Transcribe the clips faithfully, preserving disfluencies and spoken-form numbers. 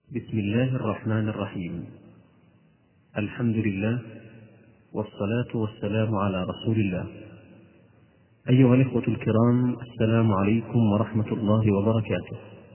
بسم الله الرحمن الرحيم. الحمد لله والصلاة والسلام على رسول الله. أيها الإخوة الكرام، السلام عليكم ورحمة الله وبركاته.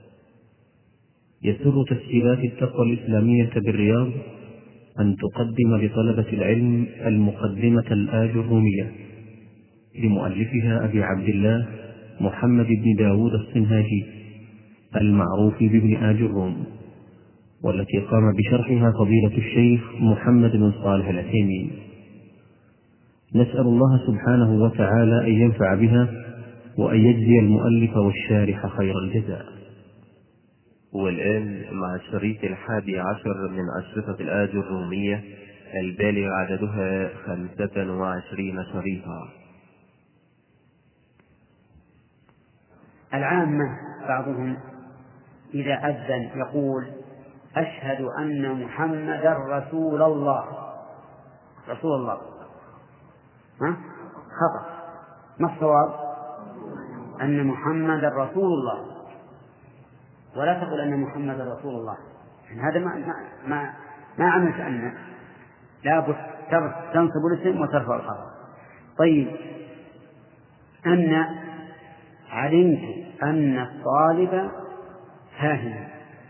يسر تسجيلات التقوى الإسلامية بالرياض أن تقدم لطلبة العلم المقدمة الآجرومية لمؤلفها أبي عبد الله محمد بن داود الصنهاجي المعروف بابن آجروم، والتي قام بشرحها فضيلة الشيخ محمد بن صالح العثيمين. نسأل الله سبحانه وتعالى أن ينفع بها وأن يجزي المؤلف والشارح خير الجزاء. والآن مع الشريط الحادي عشر من أشرطة الآجرومية البالغ عددها خمسة وعشرين شريطا. العامة بعضهم إذا أذن يقول: أشهد أن محمدا رسول الله. رسول الله ها؟ خطأ. ما الصواب؟ أن محمدا رسول الله، ولا تقول أن محمدا رسول الله. هذا ما ما ما, ما عملت أن لابد تنصب الاسم وترفع الخبر. طيب، أن علمت أن الطالب فاهم،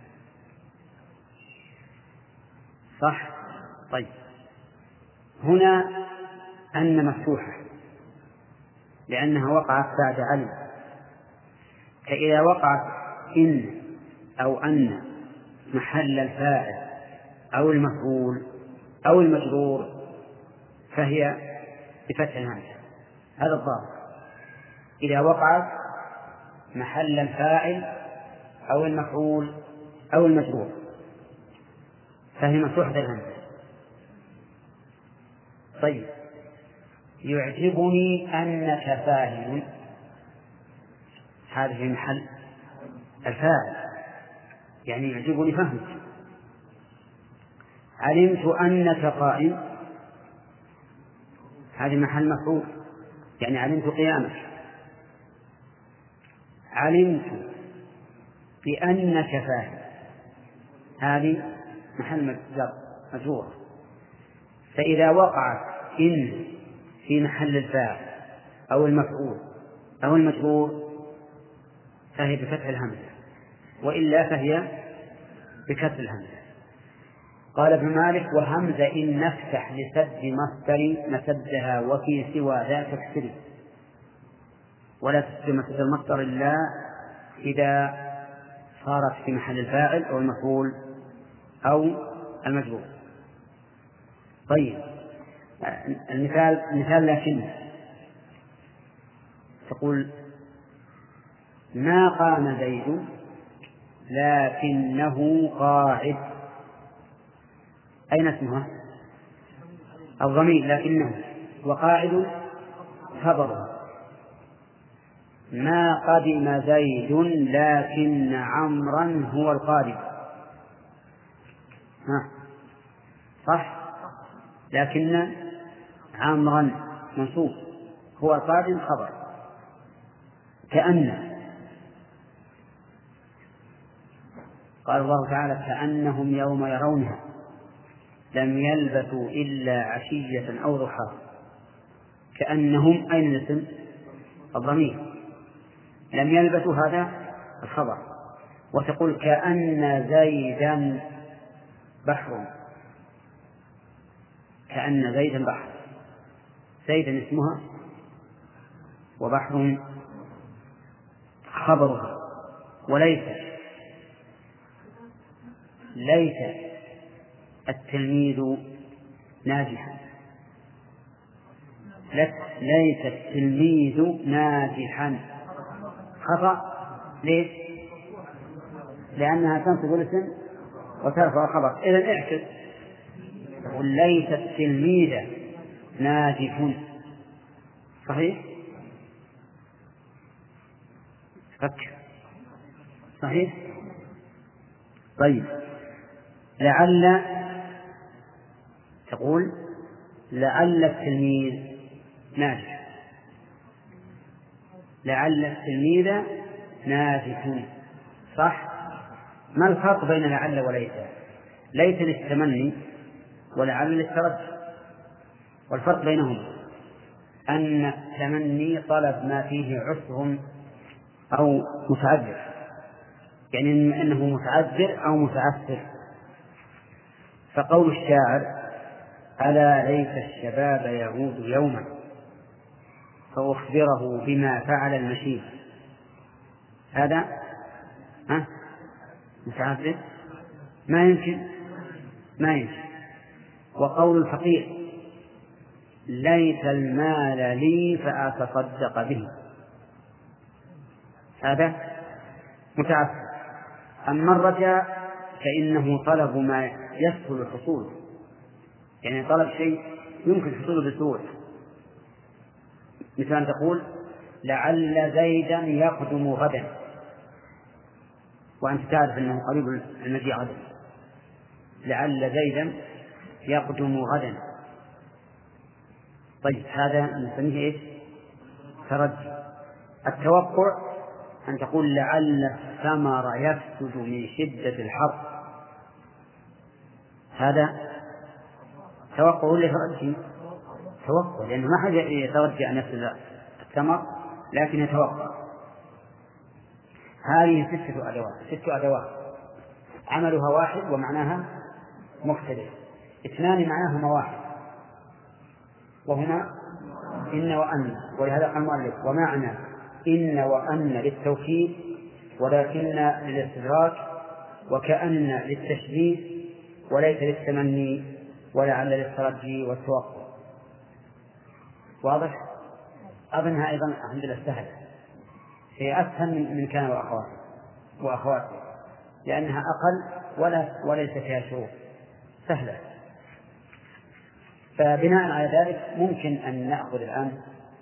صح؟ طيب، هنا أن مفتوحة لأنها وقعت بعد علم، فإذا وقعت إن أو أن محل الفاعل أو المفعول أو المجرور فهي بفتح الهمزة. هذا الضابط. إذا وقعت محل الفاعل أو المفعول أو المجرور فهي مفتوحة الهمزة. طيب، يعجبني أنك فاهم، هذا في محل الفاعل، يعني يعجبني فهمك. علمت أنك قائم، هذه محل مفعول، يعني علمت قيامك. علمت بأنك فاهم، هذه محل مجرور. فإذا وقعت إن في محل الفاعل أو المفعول أو المجرور فهي بفتح الهمزة، وإلا فهي بكسر الهمزة. قال ابن مالك: وهمزة إن نفتح لسد مصدر مسدها وفي سوى ذاك اكسري، ولا تسد مسد المصدر إلا إذا صارت في محل الفاعل أو المفعول أو المجرور. طيب، المثال مثال لكن تقول: ما قام زيد لكنه قاعد. أين اسمها؟ الضمير لكنه، وقاعد خبره. ما قدم زيد لكن عمرا هو القادم. ها صح؟ لكن عمرا منصوب، هو القادم خبر. كأن قال الله تعالى: كأنهم يوم يرونها لم يلبثوا إلا عشية أو ضحاها. كأنهم أين الاسم؟ الضمير. لم يلبثوا هذا الخبر. وتقول: كأن زيدا بحر. كأن زيدا بحر، زيدا اسمها وبحر خبرها. وليس ليس التلميذ ناجحا. ليس التلميذ ناجحا خطأ. ليش؟ لأنها تنصب الاسم وترفع الخبر. إذن اعكس، تقول: ليس التلميذ ناجح. صحيح؟ فكر. صحيح؟ طيب، لعل تقول: لعل التلميذ ناجح. لعل التلميذ ناجح، صح؟ ما الفرق بين لعل وليس؟ ليس للتمني ولعل للترجي، والفرق بينهما أن التمني طلب ما فيه عسر أو متعذر، يعني أنه متعذر أو متعسر. فقول الشاعر ألا ليت الشباب يعود يوما فأخبره بما فعل المشيب، هذا ها متعذر ما يمكن ما يمكن. وقول الفقير ليت المال لي فأتصدق به، هذا متعسر. أما الرجاء فإنه طلب ما يسهل الحصول، يعني طلب شيء يمكن حصوله بسهولة، مثل أن تقول لعل زيدا يقدم غدا، وأنت تعرف أنه قريب المجيء غدا، لعل زيدا يقدم غدا. طيب هذا نسميه إيش؟ ترجي. التوقع أن تقول لعل الثمر يفسد من شدة الحر، هذا توقع ولا ترجي؟ توقع، لأنه ما حد يترجى أن يفسد الثمر لكن يتوقع. هذه ستة أدوات ست أدوات عملها واحد ومعناها مختلف، اثنان معناهما واحد وهما إن وأن، ولهذا قال المؤلف ومعنى إن وأن للتوكيد ولكن للاستدراك وكأن للتشبيه وليس للتمني ولعل للترجي والتوقع. واضح؟ أظنها أيضا الحمد لله سهلة، هي أسهل من كان وأخواته وأخواته لأنها أقل ولا وليس فيها شروط، سهلة. فبناء على ذلك ممكن أن نأخذ الآن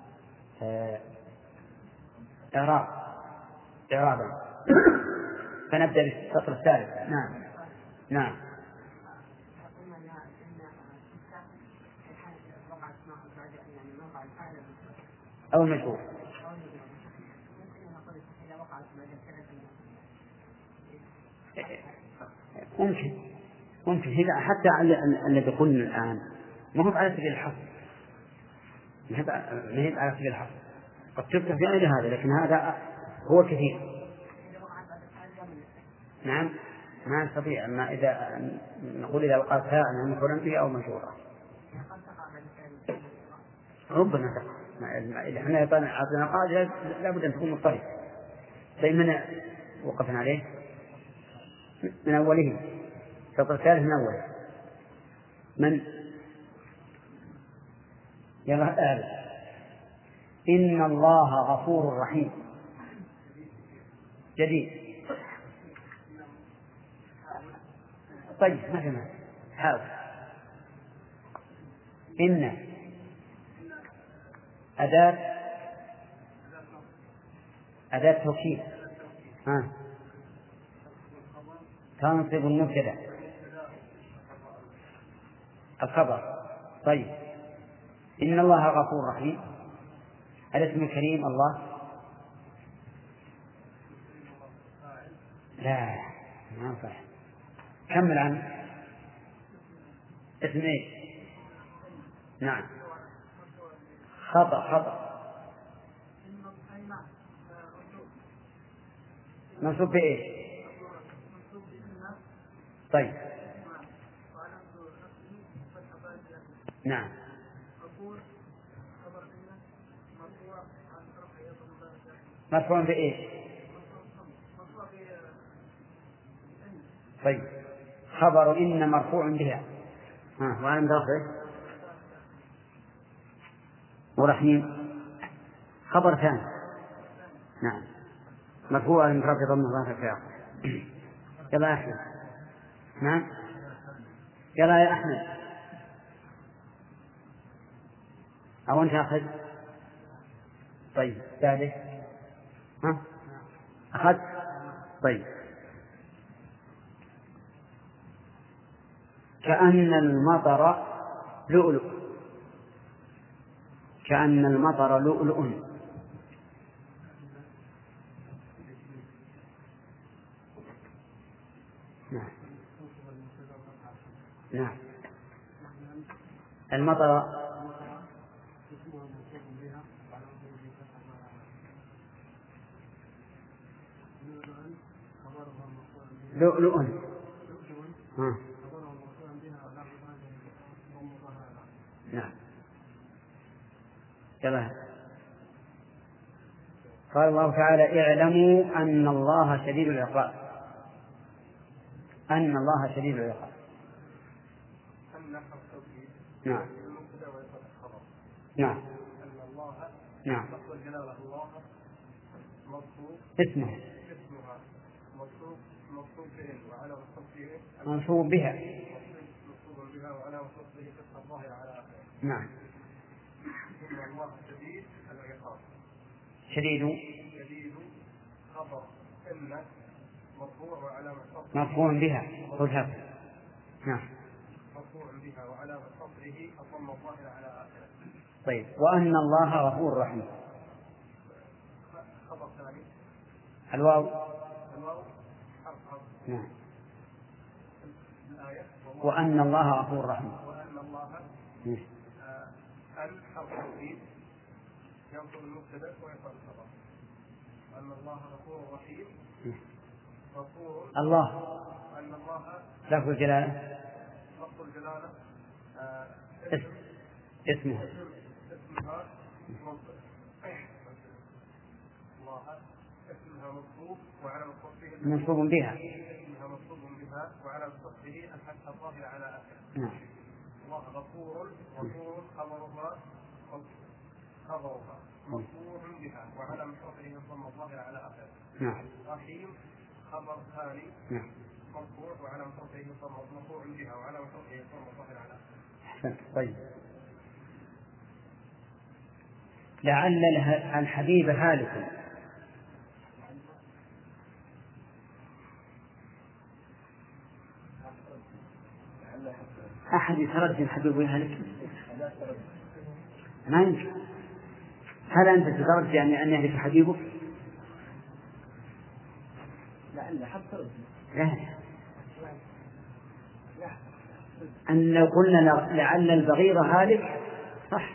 إعراب إعرابا فنبدأ بالسطر الثالث. نعم نعم أو المجهول ممكن ممكن هذا حتى الذي قلنا الآن ما هو على سبيل الحصر، ما هي على سبيل الحصر، قد تفتح في غير هذا لكن هذا هو كثير. نعم ما نستطيع، أما إذا نقول إذا وقعت ساعة مفعولا به أو مشهورا ربنا تقع. إذا احنا أعطينا قاعدة لابد أن تكون مضطربة. طيب من وقفنا عليه من أوله سطر ثالث من أوله من يلا آل إن الله غفور رحيم جديد. طيب ما في معنى حاول إن أداة أداة توكيد ها تنصب المبتدأ الخبر. طيب إن الله غفور رحيم، الاسم الكريم الله لا ما صح. كمل عنه اسم ايش؟ نعم خطأ خطأ منصوب بإيش؟ طيب نعم مرفوع بإيش؟ طيب خبر إن مرفوع بها ها وعلى رفعه ورحيم خبر ثاني نعم مرفوع من رفع ضمن ظاهر في آخر. يلا يا أحمد نعم يلا يا أحمد أو أنت أخذ. طيب ثالث ها أخذ. طيب كأن المطر لؤلؤ، كأن المطر لؤلؤ نعم. المطر لؤلؤ. ها. نعم. يلا. قال الله تعالى اعلموا أن الله شديد العقاب. أن الله شديد العقاب. نعم. نعم. نعم. اسمه منصوب بها. نعم. شديد خبر إن مرفوع وعلامة مرفوع بها. خذها. نعم. مرفوع بها وعلامة رفعه الضم الظاهر على آخره. طيب. وأن الله غفور رحيم. خبر ثاني الواو. الواو حرف حرف. نعم. الآية وأن الله غفور رحيم. وأن الله أن حرف توكيد ينصب المبتدأ ويرفع الخبر. أن الله غفور رحيم. غفور الله. أن الله لفظ الجلالة. لفظ الجلالة اسم اسمه اسمها الله اسمها مصروف وعلى مصروفه منصوب بها. اسمها مصروف بها وعلى مصروفه الفتح الظاهر على آخره. نعم. الله غفور. غفور خبرها خبرها مرفوع بها وعلى مصروفه الضم الظاهر على آخره. نعم. رحيم خبر ثاني. نعم. مرفوع وعلى مصروفه الضم مرفوع بها وعلى مصروفه الضم الظاهر على آخره. طيب. لعل الحبيب هالك. أحد يترجم الحبيب هالك ما يمكن. هل أنت تترجم يعني أن يهلك حبيبك؟ لعل حب ترجم. لا. أن لو قلنا لعل البغيض هالك صح.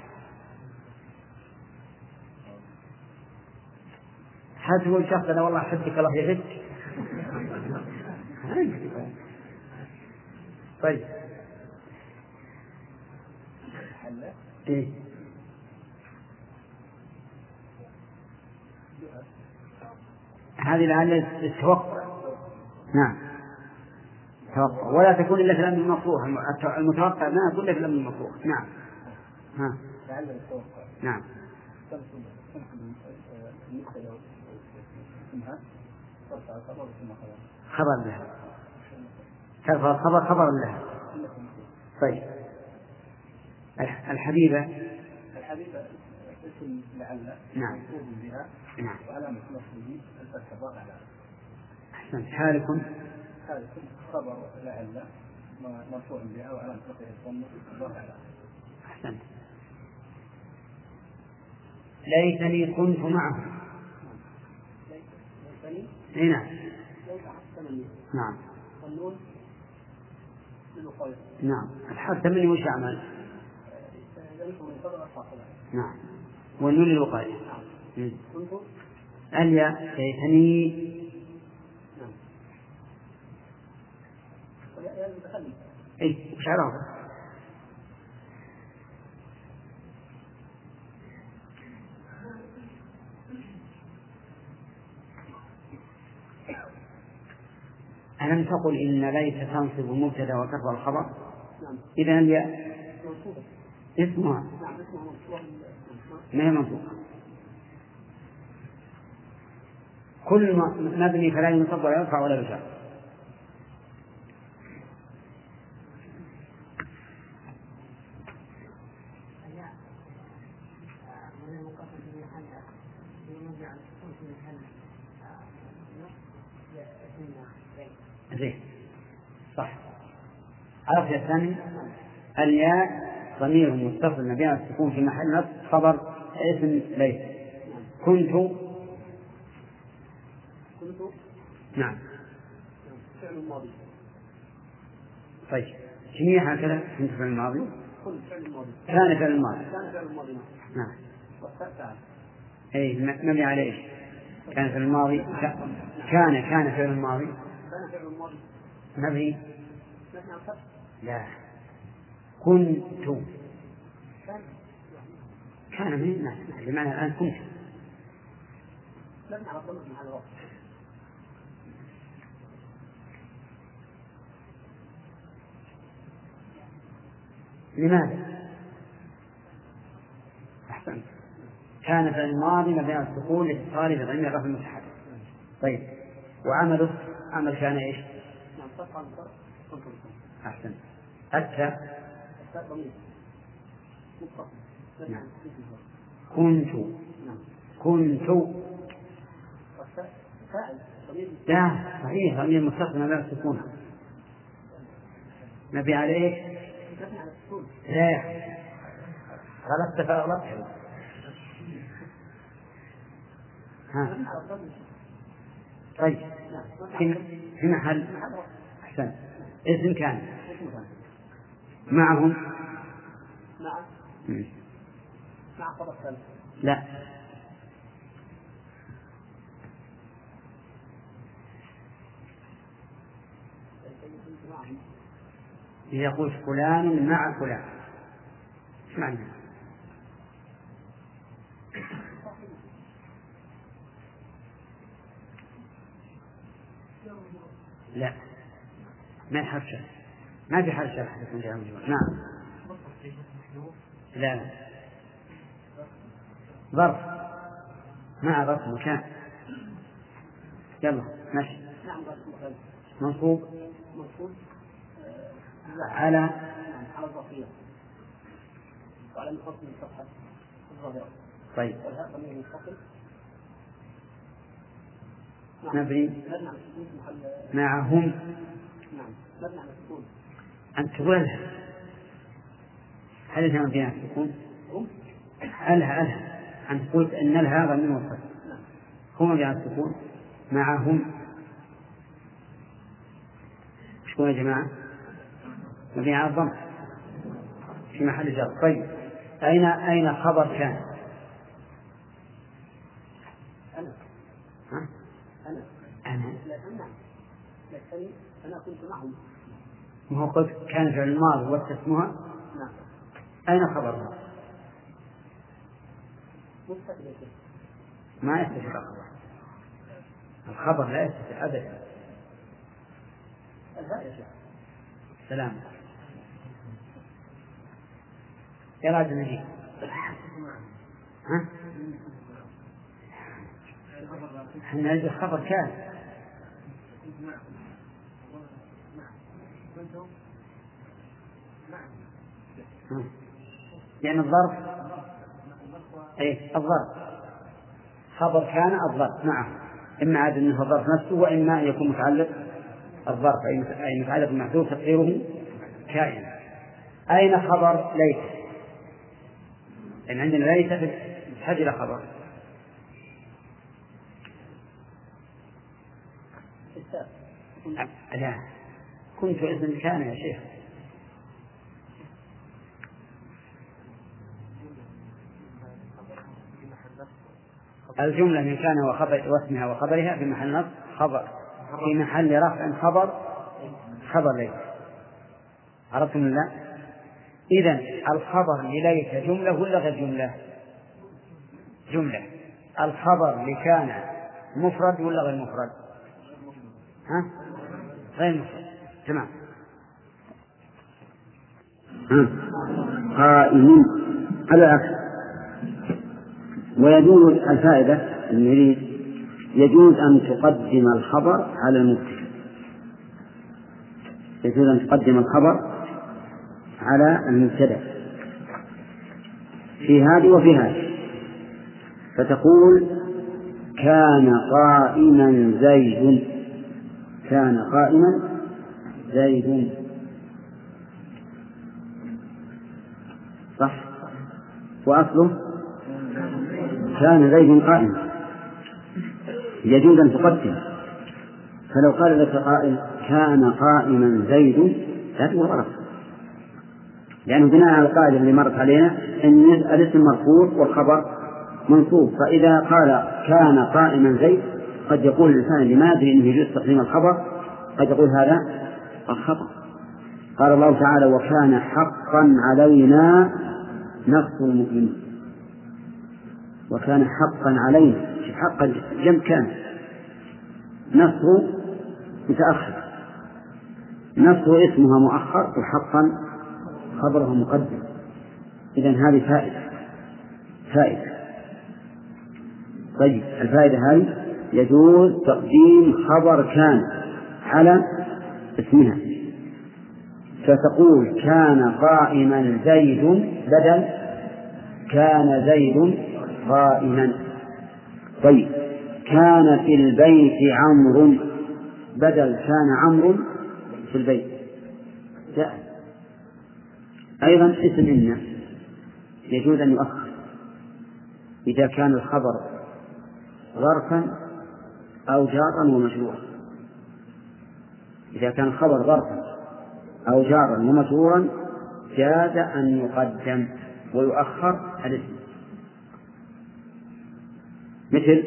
هل تقول شخص أنا والله أحبك الله يغش؟ طيب. إيه؟ هذه لعل التوقع. نعم. توقع ولا تكون إلا في الأمر المكروه. المتوقع ما يكون إلا في الأمر المكروه. نعم. ها. لعل التوقع. نعم. خبر لها. ترفع الخبر خبر لها. طيب. الحبيبة. الحبيبة اسم لعل. نعم. بها. نعم. وعلامة نصبه الفتح الظاهر على. أحسنت. حالك. حالك خبر لعل مرفوع بها وعلامة نصبه الضم الظاهر على. أحسنت. ليتني كنت معه. ليتني. نعم. نعم. النون للوقاية. نعم. الحرف مني وش أعمل؟ نعم. والنون للوقاية. نعم. الياء ليتني. نعم. إيه وش عرفه؟ ألم تقل إن ليت تنصب المبتدأ وترفع الخبر؟ نعم. إذا الياء اسمها. نعم. ما هي منصوبة. كل مبني فلا ينصب ولا يرفع ولا يرفع. زين صح. عرفت يا ثاني. الياء ضمير متصل مبني على السكون في محل نصب خبر اسم ليس. كنت. كنت. نعم. فعل ماضي. طيب جميع هكذا كنت في الماضي كان في الماضي نعم أي مبني على إيش كان في الماضي كان كان في الماضي مبني لا كنت كان من الناس بمعنى الآن كنت لماذا؟ أحسنت كان في الماضي مبني على السكون لاتصاله بضمير الرفع المتحرك. طيب وعمله عمل كان ايش؟ أحسنت أتى نعم. كنت كنت لا صحيح ضمير متصل على السكون مبني على ايش؟ لا غلطت فأغلطت ها طيب في محل أحسن اسم كان معهم لا يقول فلان مع فلان ايش معنى؟ لا ما حرف شرح ما في حرف شرح نعم لا ظرف مع ظرف مكان يلا ماشي منصوب على على الظرفية وعلى المفصل الصفحة الظاهرة. طيب والهاء ضمير منفصل مبني معهم نعم مبني على السكون. أنت تقولها هل هي مبني على السكون؟ ألها ألها أنت قلت أن الها ضمير منفصل هو مبني على السكون معهم شكون يا جماعة؟ مبني على الضم في محل جر. طيب أين أين خبر كان؟ أنا ها؟ أنا أنا نعم لكن أنا كنت معهم. ما هو قلت كان في الماضي واسمها نعم أين خبرها؟ مستقبل ما يستفيد الخبر الخبر لا يستفيد أبدا. الهاء يا شيخ سلام يا راجل نجيب ها؟ احنا نجد الخبر كان يعني الظرف ايه الظرف خبر كان الظرف معه إما عاد أنه الظرف نفسه وإما يكون متعلق الظرف أي متعلق بمحذوف تقديره كائن. أين خبر ليس؟ لأن عندنا ليس تحتاج إلى خبر. لا كنت اسم كان يا شيخ الجملة من كان وخبر واسمها وخبرها في محل نصب خبر في محل رفع خبر خبر ليس. عرفتم الله؟ إذن الخبر لليس جملة ولا غير جملة؟ جملة. الخبر لكان مفرد ولا غير مفرد؟ ها؟ غير مفرد. تمام. قائمين على العكس. ويجوز الفائدة المريد يجوز أن تقدم الخبر على المبتدأ. يجوز أن تقدم الخبر على المبتدأ في هذه وفي هذه، فتقول كان قائما زيد كان قائما زيد صح، وأصله كان زيد قائما. يجوز أن تقدم. فلو قال لك قائل كان قائما زيد لا تقول غلط لأنه بناء على القاعدة اللي مرت علينا أن الاسم مرفوع والخبر منصوب. فإذا قال كان قائما زيد قد يقول الإنسان لما أدري أنه يجوز تقديم الخبر، قد يقول هذا الخبر. قال الله تعالى وكان حقا علينا نصر المؤمنين. وكان حقا علينا، حقا جمع كان، نصر متأخر، نصر اسمها مؤخر وحقا خبرها مقدم. إذن هذه فائدة فائدة طيب الفائدة هذه يجوز تقديم خبر كان على اسمها، فتقول كان قائما زيد بدل كان زيد قائما. طيب كان في البيت عمرو بدل كان عمرو في البيت. جاء أيضا اسم إن يجوز أن يؤخر إذا كان الخبر ظرفا أو جارا ومجرورا. إذا كان الخبر ظرفا أو جارا ومجرورا جاز أن يقدم ويؤخر الاسم، مثل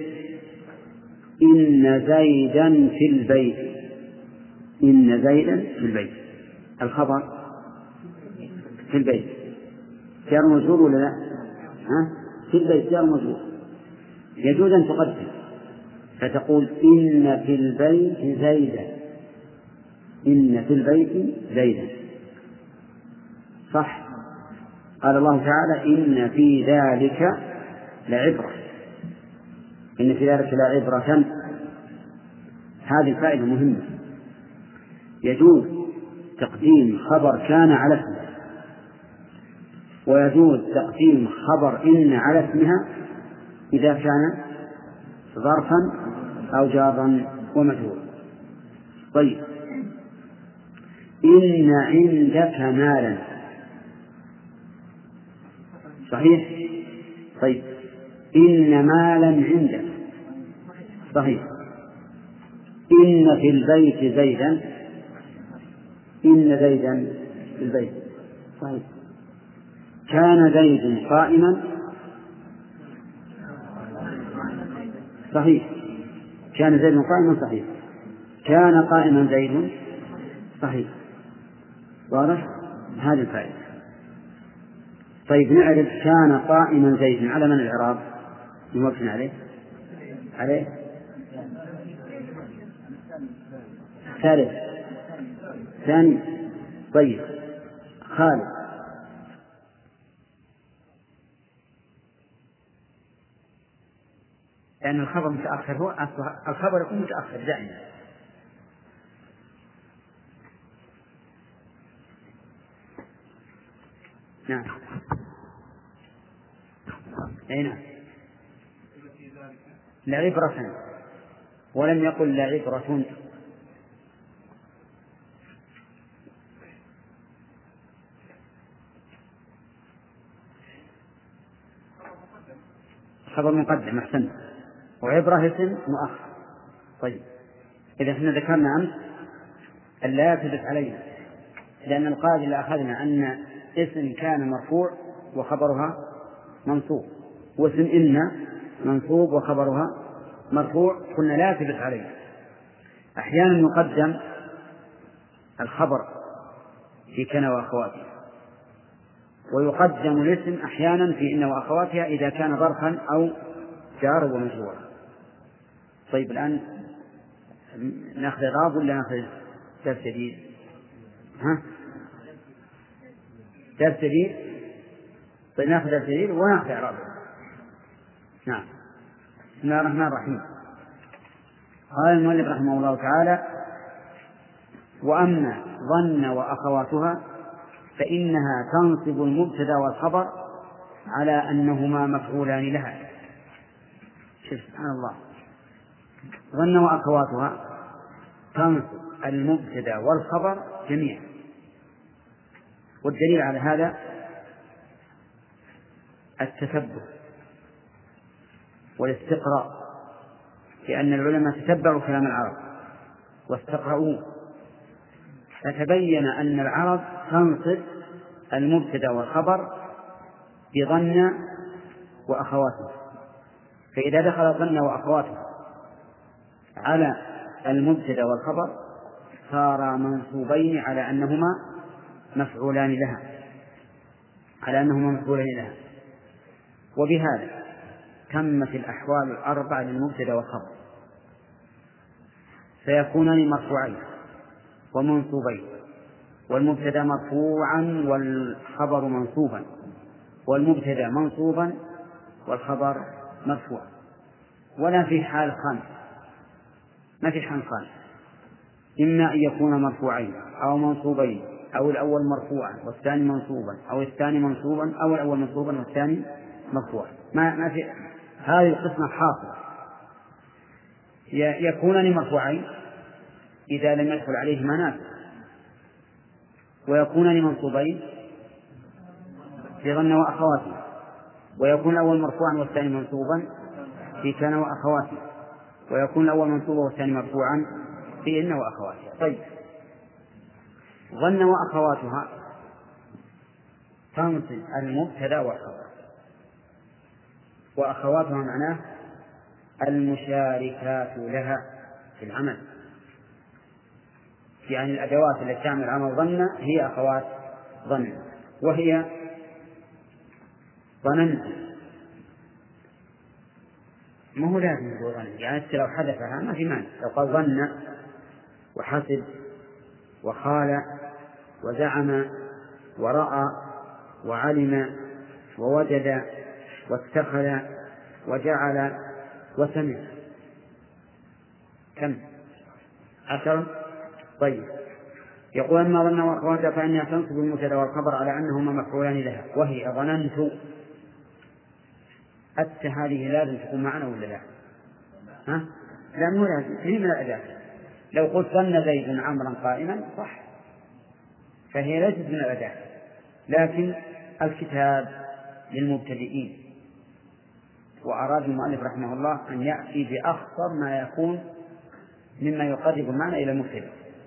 إن زيدا في البيت. إن زيدا في البيت الخبر في البيت جار مجرور ولا لا؟ ها؟ في البيت جار مجرور يجوز أن تقدم، فتقول إن في البيت زيدا. إن في البيت زيدا صح. قال الله تعالى إن في ذلك لعبرة. إن في ذلك لعبرة. هذه الفائدة مهمة. يجوز تقديم خبر كان على اسمه، ويجوز تقديم خبر إن على اسمها إذا كان ظرفا أو جارا ومجرورا. طيب إن عندك مالا صحيح. طيب إن مالا عندك صحيح. إن في البيت زيدا. إن زيدا في البيت صحيح. كان زيد قائما صحيح. كان زيد قائما صحيح. كان قائما زيد صحيح. واضح هذه الفائدة. طيب نعرف كان قائما زيد على من الإعراب نوقفنا عليه عليه ثالث ثاني. طيب خالد لأن الخبر متأخر، هو الخبر يكون متأخر دائما. نعم أي نعم لعبرة، ولم يقل لعبرة. خبر مقدم أحسن، وعبرة اسم مؤخر. طيب إذا احنا ذكرنا أمس أن لا يثبت علينا، لأن القاعدة اللي أخذنا أن اسم كان مرفوع وخبرها منصوب، واسم إن منصوب وخبرها مرفوع، قلنا لا يثبت علينا. أحيانا يقدم الخبر في كان وأخواتها، ويقدم الاسم أحيانا في إن وأخواتها إذا كان ظرفا أو جار ومجرورا. طيب الآن نأخذ إعراب ولا نأخذ درس جديد؟ ها؟ درس جديد. طيب نأخذ درس جديد ونأخذ إعراب. نعم. بسم الله الرحمن الرحيم. قال المؤلف رحمه الله تعالى: وأما ظن وأخواتها فإنها تنصب المبتدأ والخبر على أنهما مفعولان لها. شوف سبحان الله، ظن وأخواتها تنصب المبتدأ والخبر جميعا. والدليل على هذا التثبت والاستقراء، لأن العلماء تتبعوا كلام العرب واستقرؤوه، فتبين أن العرب تنصب المبتدأ والخبر بظن وأخواته. فإذا دخل ظن وأخواته على المبتدأ والخبر صار منصوبين على أنهما مفعولان لها على أنهما مفعولان لها وبهذا تمت الأحوال الأربع للمبتدأ والخبر، فيكونان مرفوعين ومنصوبين، والمبتدأ مرفوعا والخبر منصوبا، والمبتدأ منصوبا والخبر مرفوع، ولا في حال خامس، ما في حال خامس، إما أن يكون مرفوعين أو منصوبين أو الأول مرفوعا والثاني منصوبا أو الثاني منصوبا أو الأول منصوبا والثاني مرفوعا. ما ما في هذه القسمة حاصلة. يكونان مرفوعين إذا لم يدخل عليهما ناسخ، ويكونان منصوبين في ظن وأخواته، ويكون الأول مرفوعا والثاني منصوبا في كان وأخواته، ويكون الأول منصوبا والثاني مرفوعا في إن وأخواتها. طيب، ظن وأخواتها تنصب المبتدأ والخبر، وأخواتها معناه المشاركات لها في العمل، يعني الأدوات التي تعمل عمل ظن هي أخوات ظن، وهي ظننت، ما هو لازم يقول ظن، يعني لو حدثها ما في مانع، لو قال ظن وحسب وخال وزعم ورأى وعلم ووجد واتخذ وجعل وسمع، كم؟ عشرة. طيب، يقول أما ظن وأخواتها فإنها تنصب المبتدأ والخبر على أنهما مفعولان لها، وهي ظننت. أتى هذه لازم تكون معنا ولا لا؟ ها؟ لأنه لازم هي من الأداة. لو قلت ظن زيد عمرا قائما صح، فهي ليست من الأداة، لكن الكتاب للمبتدئين، وأراد المؤلف رحمه الله أن يأتي بأخطر ما يكون مما يقرب المعنى إلى المبتدئ.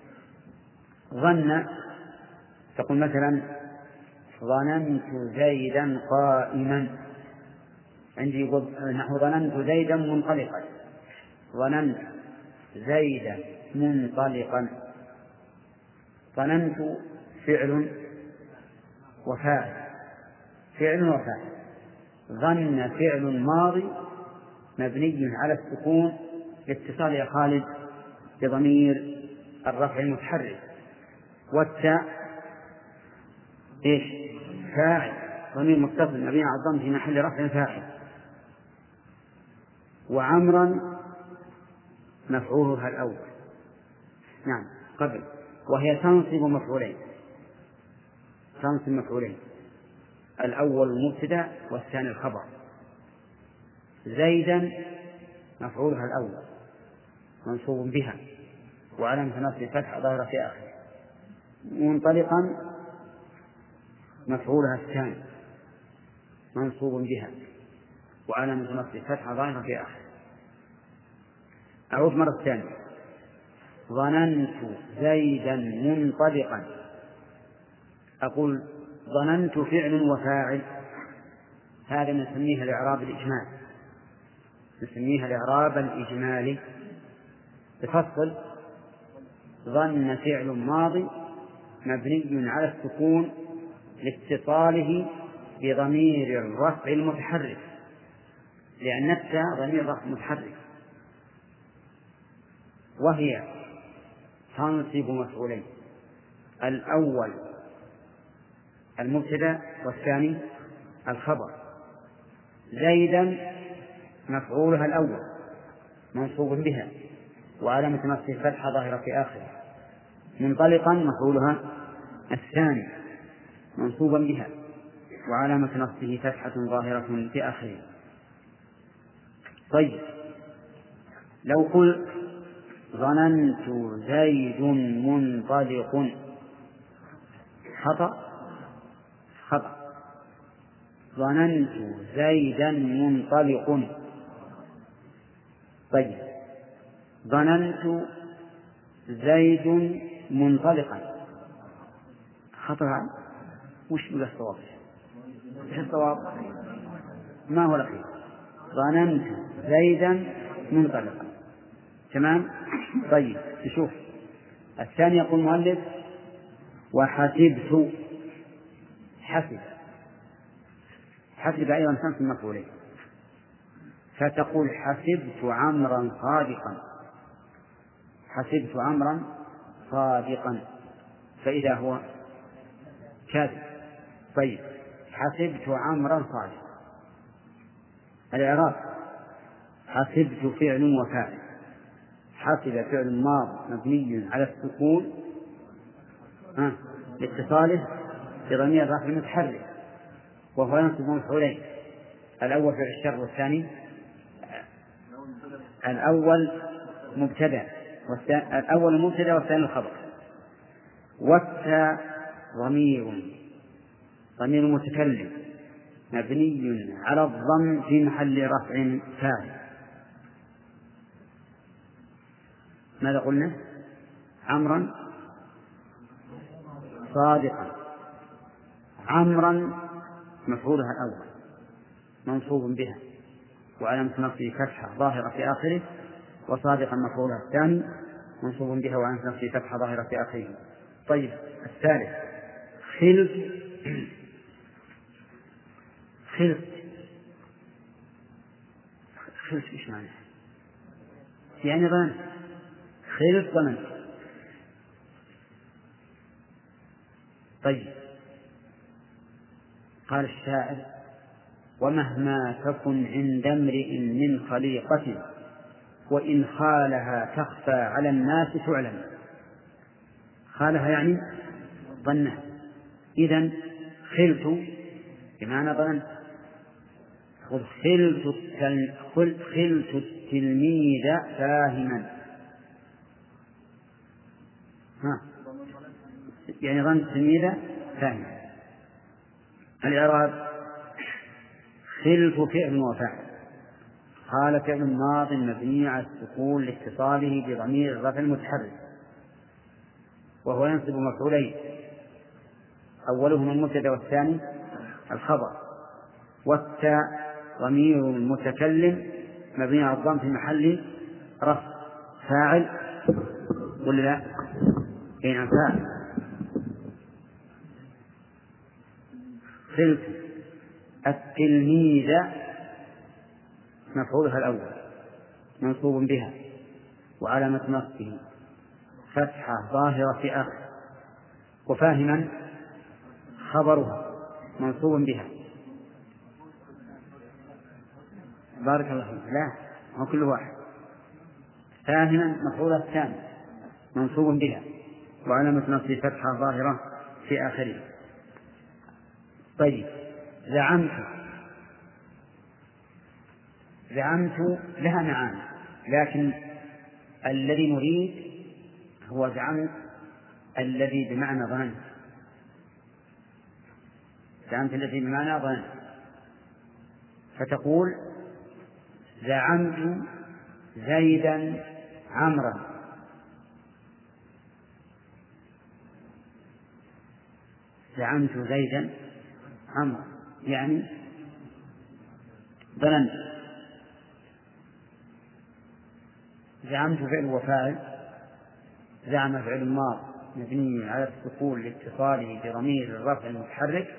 ظن تقول مثلا ظننت زيدا قائما، عندي يقول نحو ظننت زيدا منطلقا، ظننت زيدا منطلقا. ظننت فعل وفاعل، فعل وفاعل. ظن فعل ماضي مبني على السكون لاتصال يا خالد بضمير الرفع المتحرك، والتاء ايش؟ فاعل، ضمير متصل مبني على الضم في محل رفع فاعل. وعمرا مفعولها الأول، نعم قبل، وهي تنصب مفعولين، تنصب مفعولين، الأول المبتدأ والثاني الخبر. زيدا مفعولها الأول منصوب بها وعلامة نصب فتحة ظاهرة في آخره. منطلقا مفعولها الثاني منصوب بها وعلامة نصب فتحة ظاهرة في آخره. أعود مرة ثانية، ظننت زيدا منطلقا، أقول ظننت فعل وفاعل، هذا نسميها الإعراب الإجمالي، نسميها الإعراب الإجمالي. تفصل ظن فعل ماضي مبني على السكون لاتصاله بضمير الرفع المتحرك، لأن التاء ضمير رفع متحرك، وهي تنصب مفعولين، الأول المبتدأ والثاني الخبر. زيدا مفعولها الأول منصوب بها وعلامة نصبه فتحة ظاهرة في آخره. منطلقا مفعولها الثاني منصوبا بها وعلامة نصبه فتحة ظاهرة في آخره. طيب، لو قلت ظننت زيد منطلق، خطأ خطأ، ظننت زيدا منطلق. طيب، ظننت زيد منطلقا، خطأ وش بقى الصواب؟ إيش الصواب؟ ما هو الأخير؟ ظننت زيدا منطلقا. تمام؟ طيب نشوف الثاني. يقول المؤلف وحسبت. حسب حسب أيضا خمس مفعولين، فتقول حسبت عمرا صادقا. حسبت عمرا صادقا فإذا هو كاذب. طيب حسبت عمرا صادقا. الإعراب حسبت فعل وفاعل. حسب فعل ماض مبني على السكون ها لاتصاله بضمير الرفع المتحرك، وهو ينصب مفعولين، الأول فعل الشر والثاني الأول مبتدأ الأول مبتدأ والثاني الخبر. والتاء ضمير ضمير متكلم مبني على الضم في محل رفع فاعل. ماذا قلنا؟ عمرا صادقا. عمرا مفعولها الأول منصوب بها وعلامة نصبه فتحة ظاهرة في آخره، وصادقا مفعولها الثاني منصوب بها وعلامة نصبه فتحة ظاهرة في آخره. طيب الثالث خلف. خلف خلف إيش معنى؟ يعني ظن. خلف ظن. طيب قال الشاعر ومهما تكن عند امرئ من خليقة وإن خالها تخفى على الناس تعلم. خالها يعني ظنها. إذن خلت بمعنى ظن. خلت خلت التلميذ فاهما. ها يعني ظن التلميذ فاهما. الإعراب خلف فعل وفاعل. قال فعل ماض مبني على السكون لاتصاله بضمير الرفع المتحرك، وهو ينصب مفعولين، أولهما المبتدأ والثاني الخبر. والتاء ضمير المتكلم مبني على الضم في محل رفع فاعل ولا لا؟ يعني فاعل. خلف التلميذ مفعولها الأول منصوب بها وعلامة نصبه فتحة ظاهرة في آخر، وفاهما خبرها منصوب بها. بارك الله فيك. لا هو كل واحد. فاهما مفعولها الثاني منصوب بها وعلامة نصبه فتحة ظاهرة في آخره. طيب زعمت. زعمت لها معاني، لكن الذي نريد هو زعمت الذي بمعنى ظننت. زعمت الذي بمعنى ظننت، فتقول زعمت زيدا عمرا. زعمت زيدا عمرا يعني ظننت. زعمت فعل وفاعل. زعم فعل ماض مبني على السكون لاتصاله بضمير الرفع المتحرك،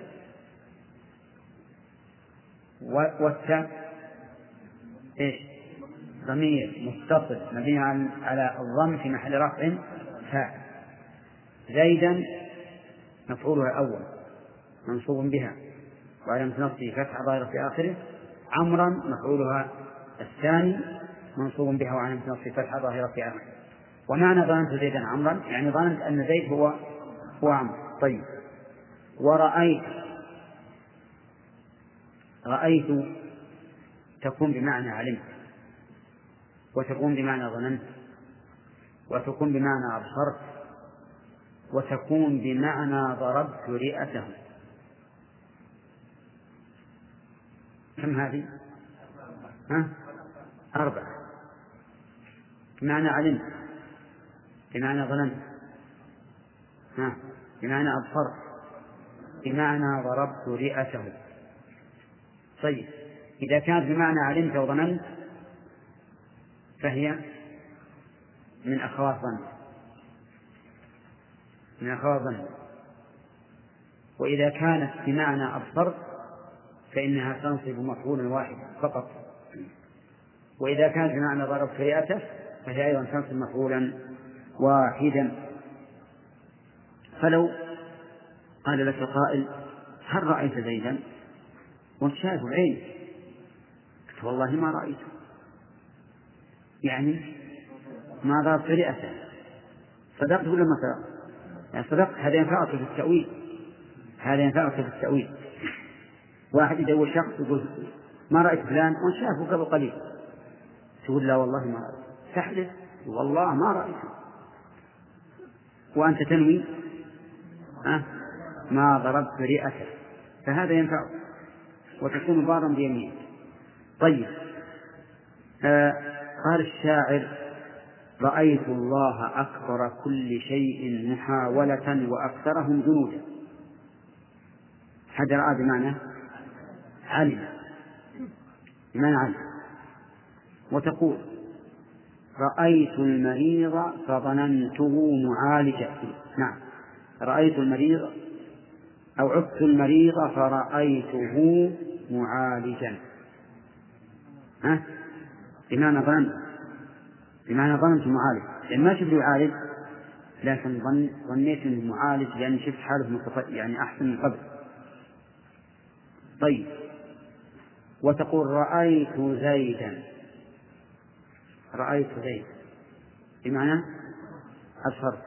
والتاء ايش؟ ضمير متصل مبني على الضم في محل رفع فاعل. زيدا مفعولها الأول منصوب بها وعلامة نصبه فتحة ظاهرة في آخره. عمرا مفعولها الثاني منصوب بها وعلامة نصبه فتحة ظاهرة في آخره. ومعنى ظننت زيدا عمرا يعني ظننت أن زيد هو هو عمرو. طيب ورأيت. رأيت تكون بمعنى علمت، وتكون بمعنى ظننت، وتكون بمعنى أبصرت، وتكون بمعنى ضربت رئته. كم هذه؟ ها؟ أربعة. بمعنى علمت، بمعنى ظننت، ها؟ بمعنى أبصرت، بمعنى ضربت رئته. طيب إذا كانت بمعنى علمت وظننت فهي من أخوات ظن من أخوات ظن وإذا كانت بمعنى أبصرت فإنها تنصب مفعولا واحدا فقط، وإذا كانت بمعنى ضربت رئته فهي أيضا تنصب مفعولا واحدا. فلو قال لك قائل هل رأيت زيدا وانت شايف بعين؟ قلت والله ما رأيته، يعني ما ضربت رئته. صدقت ولا ما صدقت؟ يعني صدقت. هذا ينفعك في التأويل هذا ينفعك في التأويل. واحد يدور شخص يقول ما رأيت فلان وانت شايفه قبل قليل، تقول لا والله ما رأيت، تحلف والله ما رأيته وأنت تنوي أه ما ضربت رئته، فهذا ينفع وتكون بارا بيمين. طيب آه قال الشاعر رأيت الله أكبر كل شيء محاولة وأكثرهم جنودا. هذا رأى بمعنى علم بمعنى علم. وتقول رأيت المريض فظننته معالجا. نعم رأيت المريض أو عدت المريض فرأيته معالجا. ها بمعنى ظننت بمعنى ظننت معالج، يعني ما شفت يعالج لكن ظن ظنيت انه معالج لأني شفت حاله متط... يعني أحسن من قبل. طيب وتقول رأيت زيدا رأيت زيد بمعنى أبصرت.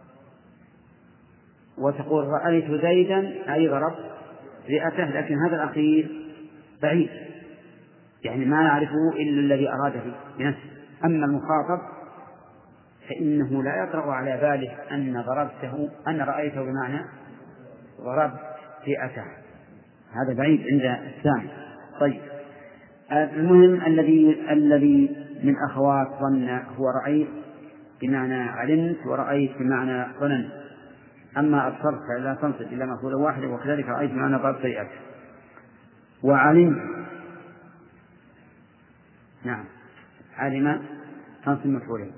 وتقول رأيت زيدا أي ضربت رئته، لكن هذا الأخير بعيد يعني ما يعرفه إلا الذي أراده بنفسه. أما المخاطب فإنه لا يطرأ على باله أن ضربته أن رأيته بمعنى ضربت رئته، هذا بعيد عند الثاني. طيب المهم الذي الذي من أخوات ظن هو رأيت بمعنى علمت ورأيت بمعنى ظننت. أما أبصرت فلا تنصب إلا مفعولا واحدا، وكذلك رأيت بمعنى ضربت رئته. وعلمت نعم علم تنصب مفعولين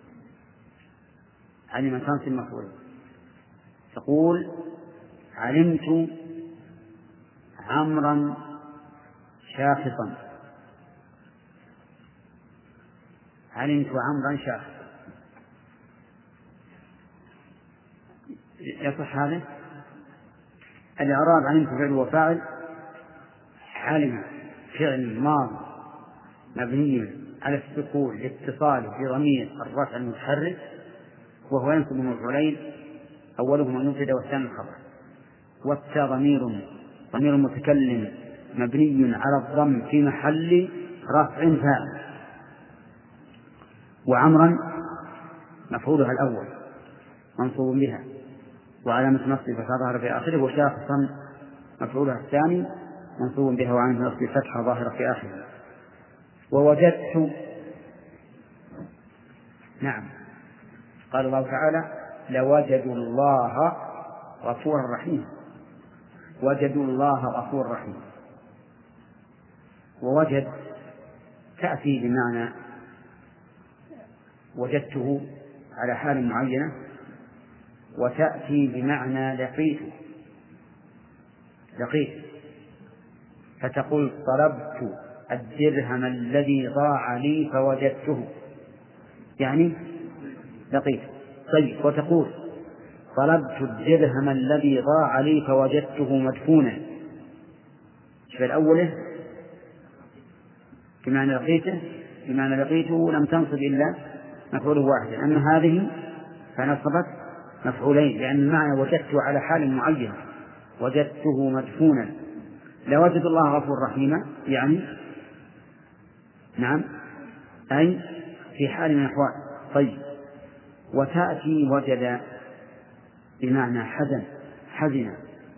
علم تنصب مفعولين. تقول علمت عمرا شاخصا علمت عمرا شاخصا يصح هذا؟ الإعراب علمت فعل وفاعل، علم فعل ماضي مبني على السكون لاتصاله بضمير الرفع المتحرك وهو ينصب مفعولين أولهما المبتدأ والثاني الخبر، والتاء ضمير ضمير متكلم مبني على الضم في محل رفع فاعل. وعمرا مفعولها الأول منصوب بها وعلامة نصبه فتظهر في آخره، وشاخصا مفعولها الثاني منصوب بها وعلامة نصبه فتحة ظاهرة في آخره. ووجدت نعم قال الله تعالى لوجدوا الله غفورا رحيما، وجدوا الله غفورا رحيما. ووجد تأتي بمعنى وجدته على حال معينة، وتأتي بمعنى لقيته لقيته فتقول طلبت الدرهم الذي ضاع لي فوجدته يعني لقيته. طيب وتقول طلبت الدرهم الذي ضاع لي فوجدته مدفونا. في الأول بمعنى لقيته بمعنى لقيته لم تنصب إلا مفعول واحد، أما هذه فنصبت مفعولين لأن المعنى وجدته على حال معين وجدته مدفونا. لوجد الله غفور رحيما يعني نعم أي في حال من الأحوال. طيب وتأتي وجد بمعنى حزن حزن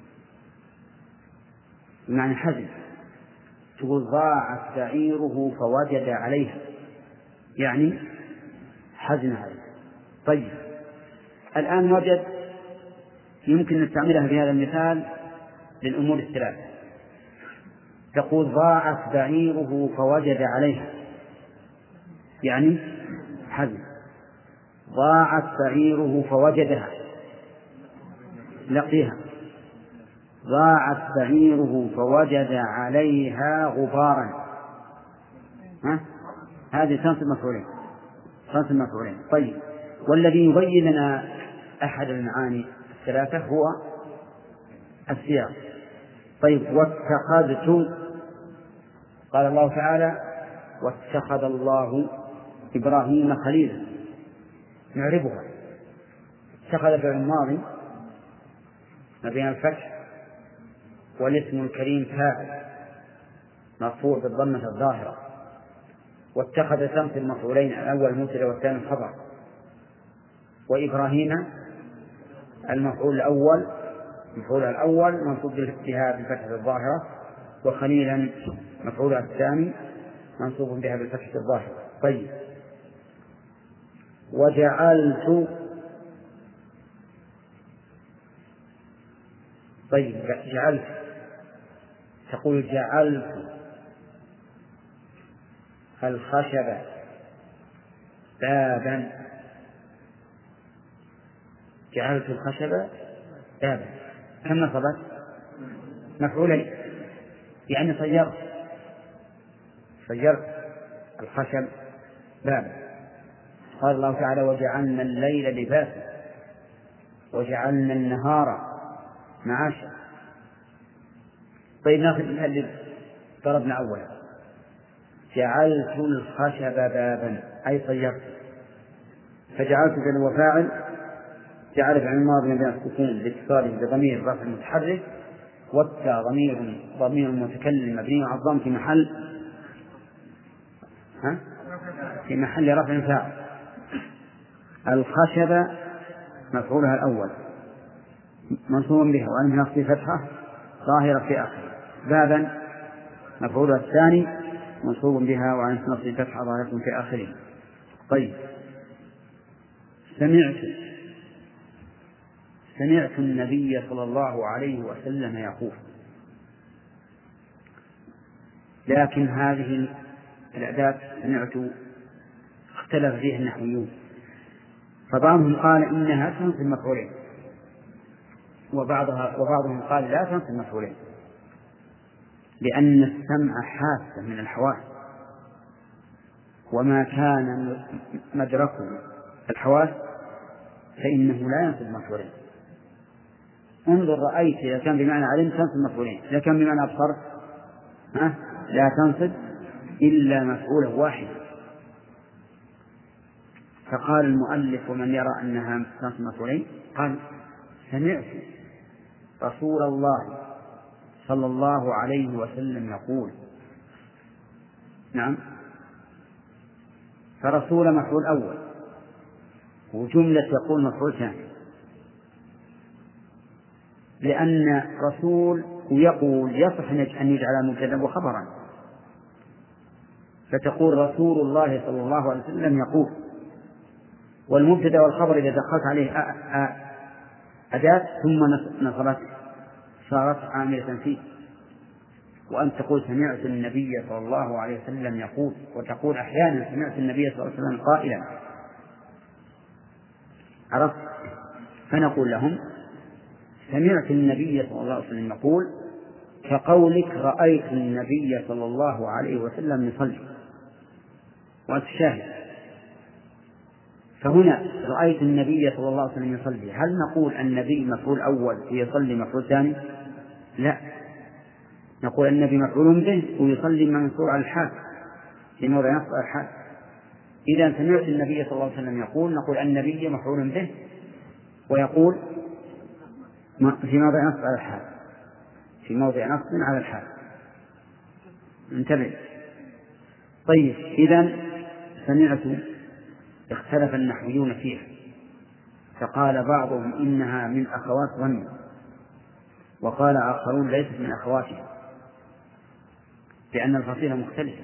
بمعنى حزن تقول ضاعت بعيره فوجد عليها يعني حزن عليها. طيب الآن وجد يمكن نستعملها في هذا المثال للأمور الثلاثة. تقول ضاعت بعيره فوجد عليها، يعني حزن. ضاعت بعيره فوجدها، لقيها. ضاعت بعيره فوجد عليها غبارا، ها؟ هذه تنصب مفعولين، تنصب مفعولين. طيب، والذي يبين لنا أحد المعاني الثلاثة هو السياق. طيب، واتخذت، قال الله تعالى واتخذ الله إبراهيم خليلا، نعربها. اتخذ فعل ماضي مبني الفتح، والاسم الكريم فاعل مرفوع بالضمة الظاهرة. واتخذ تنصب المفعولين، الأول مبتدأ والثاني الخبر. وإبراهيم المفعول الأول، المفعول الأول منصوب بها بالفتحة الظاهرة، وخليلا مفعول الثاني منصوب بها بالفتحة الظاهرة. طيب، وجعلت، طيب جعلت، تقول جعلت الخشب بابا، جعلت الخشب بابا، كم نصبت؟ مفعولين، يعني صيرت، صيرت الخشب بابا. قال الله تعالى وجعلنا الليل لباسا وجعلنا النهار معاشا. طيب، ناخذ اللي ضربنا أولا. جعلت الخشب بابا أي صيرت، فجعلت فعل وفاعل، جعل فعل الماضي بين السكون لاتصاله بضمير رفع متحرك، والتاء ضمير ضمير متكلم مبني على الضم في محل ها في محل رفع فاعل. الخشب مفعولها الأول منصوب بها وعلى نصب فتحة ظاهرة في آخره. بابا مفعولها الثاني منصوب بها وعلى نصب فتحة ظاهرة في آخره. طيب، سمعت سمعت النبي صلى الله عليه وسلم يقول، لكن هذه الأداة سمعت اختلف فيها النحويون، فبعضهم قال إنها تنصب مفعولين، وبعضها وبعضهم قال لا تنصب مفعولين، لأن السمع حاسة من الحواس، وما كان مدركه الحواس فإنه لا ينصب مفعولين. انظر، رأيت إذا كان بمعنى علم تنصب مفعولين، إذا كان بمعنى أبصرت ها لا تنصب إلا مفعولا واحدا. فقال المؤلف ومن يرى أنها تنصب مفعولين قال سمعت رسول الله صلى الله عليه وسلم يقول. نعم، فرسول مفعول أول، وجملة يقول مفعول ثاني، لأن رسول ويقول يصح أن يجعل مبتدأ وخبرا، فتقول رسول الله صلى الله عليه وسلم يقول، والمبتدأ والخبر إذا دخلت عليه أداة ثم نصبت صارت عاملة فيه. وأن تقول سمعت النبي صلى الله عليه وسلم يقول، وتقول أحيانا سمعت النبي صلى الله عليه وسلم قائلا، عرفت؟ فنقول لهم سمعت النبي صلى الله عليه وسلم يقول كقولك رأيت النبي صلى الله عليه وسلم يصلي، وأنت شاهد. فهنا رأيت النبي صلى الله عليه وسلم يصلي، هل نقول النبي مفعول أول ويصلي مفعول ثاني؟ لا، نقول النبي مفعول به ويصلي منصوب على الحال في موضع نصب الحال. إذا سمعت النبي صلى الله عليه وسلم يقول نقول النبي مفعول به ويقول في موضع نصب على الحال، في موضع نصب على الحال. انتبه. طيب، إذا سمعت اختلف النحويون فيها، فقال بعضهم إنها من أخوات ظن، وقال آخرون ليست من أخواتها، لأن الفصيلة مختلفة،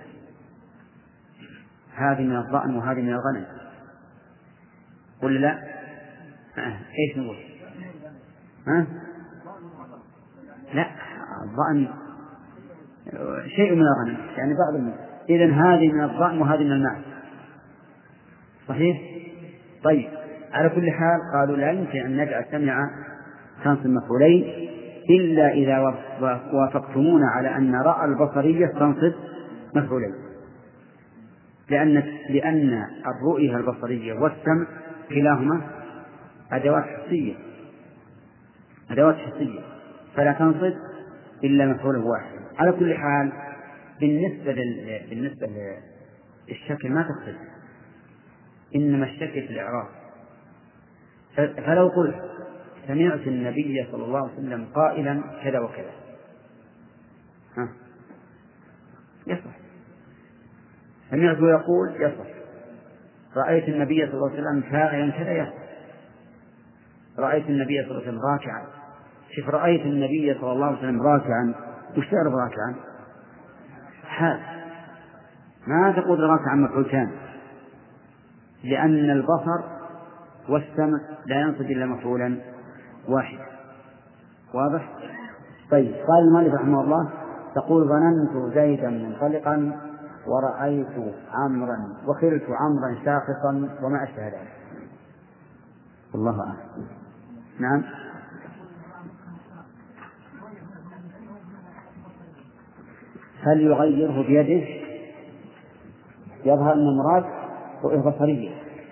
هذه من الضأن وهذه من الغنم. قل لا، آه. إيش نقول؟ ها؟ لا، الضأن شيء من الغنم، يعني بعض الماء. إذن هذه من الضأن وهذه من الماء. صحيح؟ طيب، على كل حال قالوا لا يمكن أن نجعل سمع تنصب مفعولين إلا إذا وافقتمونا على أن رأى البصرية تنصب مفعولين، لأن لأن الرؤية البصرية والسمع كلاهما أدوات حسية أدوات حسية فلا تنصب إلا مفعول واحد. على كل حال بالنسبة لل... بالنسبة للشكل ما تختلف، إنما الشكل في الإعراب. فلو قلت سمعت النبي صلى الله عليه وسلم قائلا كذا وكذا ها يصح، سمعته يقول يصح، رأيت النبي صلى الله عليه وسلم فاعلا كذا يصح، رأيت النبي صلى الله عليه وسلم راكعا. شوف، رأيت النبي صلى الله عليه وسلم راكعا، وش تعرف راكعا؟ حال، ما تقول راكعا مفعول ثاني، لأن البصر والسمع لا ينصب إلا مفعولا واحد. واضح؟ طيب، قال المؤلف رحمه الله: تقول ظننت زيدا منطلقا ورأيت عمرا وخلت عمرا شاخصا وما أشبه ذلك. والله أعلم. نعم. هل يغيره بيده؟ يظهر أن المراد رؤية بصرية.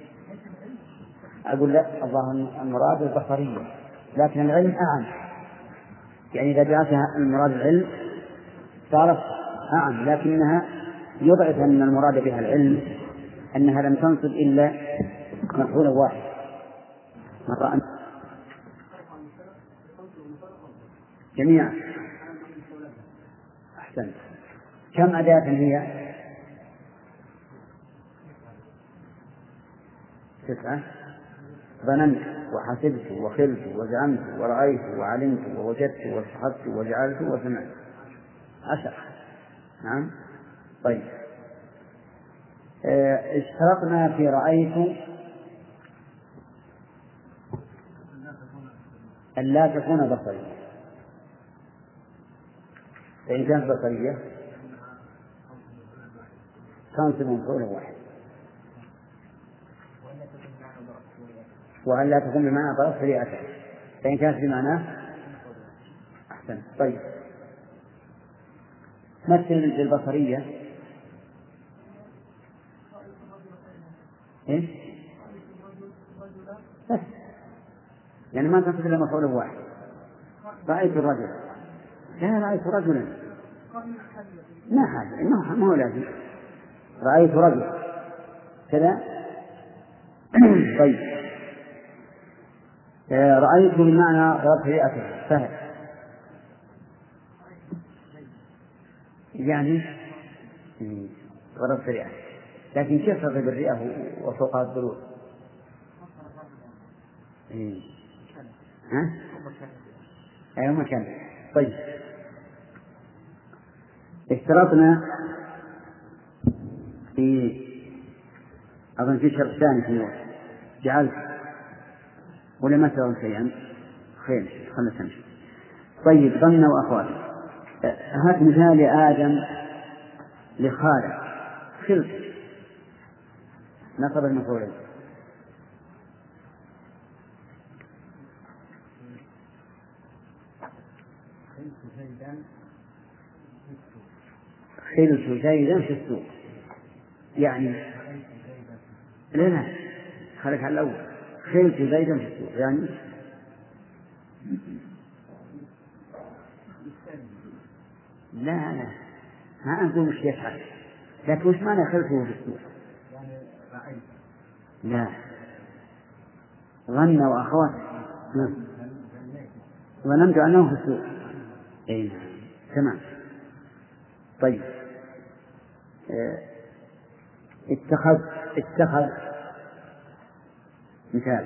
أقول لا، الظاهر المراد البصرية، لكن العلم أعم، يعني إذا جاءتها المراد العلم صارت أعم، لكنها يضعف أن المراد بها العلم أنها لم تنصب إلا مفعولا واحد. مرة أنت جميعا. أحسنت. كم أداة هي؟ تسعة. ظننت وحسبت وخلت وزعمت ورأيت وعلمت ووجدت وصحبت وجعلت وسمعت. عشر. نعم. طيب، اشترطنا في رأيت أن لا تكون بصرية، فإن كانت بصرية تنصب مفعولا واحد، وأن لا تكون بمعنى ضرب فريئته، فإن كانت بمعنى أحسن. طيب، مثل للبصرية إيه؟ بس يعني ما تنصب إلا مفعول واحد. رأيت الرجل، لا رأيت رجلا، ما حاجة، ما هو لازم. رأيت رجل كذا. طيب، رأيت بمعنى ضرب فريئته سهل، يعني ضرب فريئة، لكن كيف تضرب الرئة وفوقها الضلوع؟ إيه. ها؟ أي مكان. طيب، اشترطنا في أظن في شرط ثاني في جعلت ولا ما سوى شيئا خير خلنا نمشي. طيب، ظن وأخواته. هات مثال آدم لخالد خلت نصب المفعولين. خلت زيدا في السوق، يعني لا لا خلك على الأول. خلت زيدا في السوق يعني لا لا ما أقول مش يفعل، لكن وش معنى خلته في السوق؟ لا، ظن وأخواته. ظننت أنه في السوق. أي نعم، تمام. طيب، اتخذ اتخذ مثال.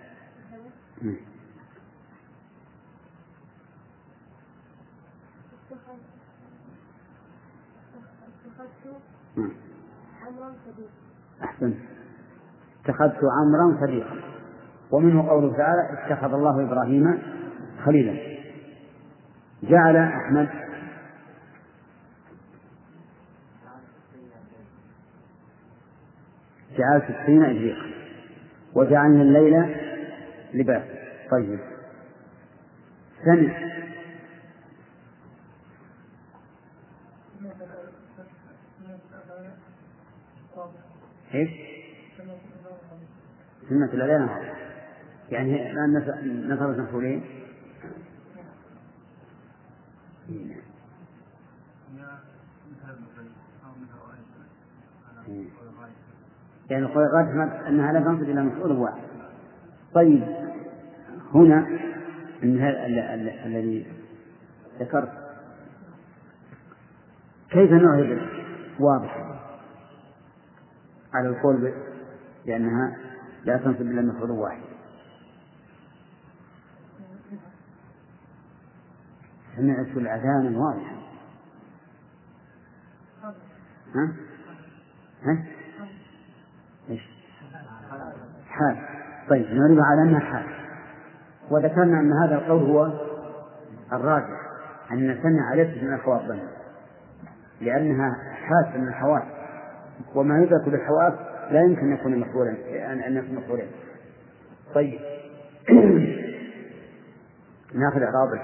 أحسن. اتخذت عمرا صديقا، ومنه قوله تعالى: اتخذ الله إبراهيم خليلا. جعل أحمد جعلت السين إبريقا وجعلنا الليل لباس. طيب سمع ايش؟ سمة الأذان يعني نفر المفعولين يعني القواعد أنها لا تنصب إلى مفعول واحد. طيب هنا إن هذا الذي ذكرت كيف نعرف واضح على القول لأنها لا تنصب إلا مفعول واحد؟ سمعت الأذان واضحا. ها؟ ها؟ إيش؟ حال. طيب نعرف على أنها حال، وذكرنا أن هذا القول هو الراجح، أن سمع ليست من الخواص لأنها حاس من الحواس، وما يدرك بالحواس لا يمكن أن يكون مفعولا أن يكون مفعولا. طيب ناخذ إعرابه.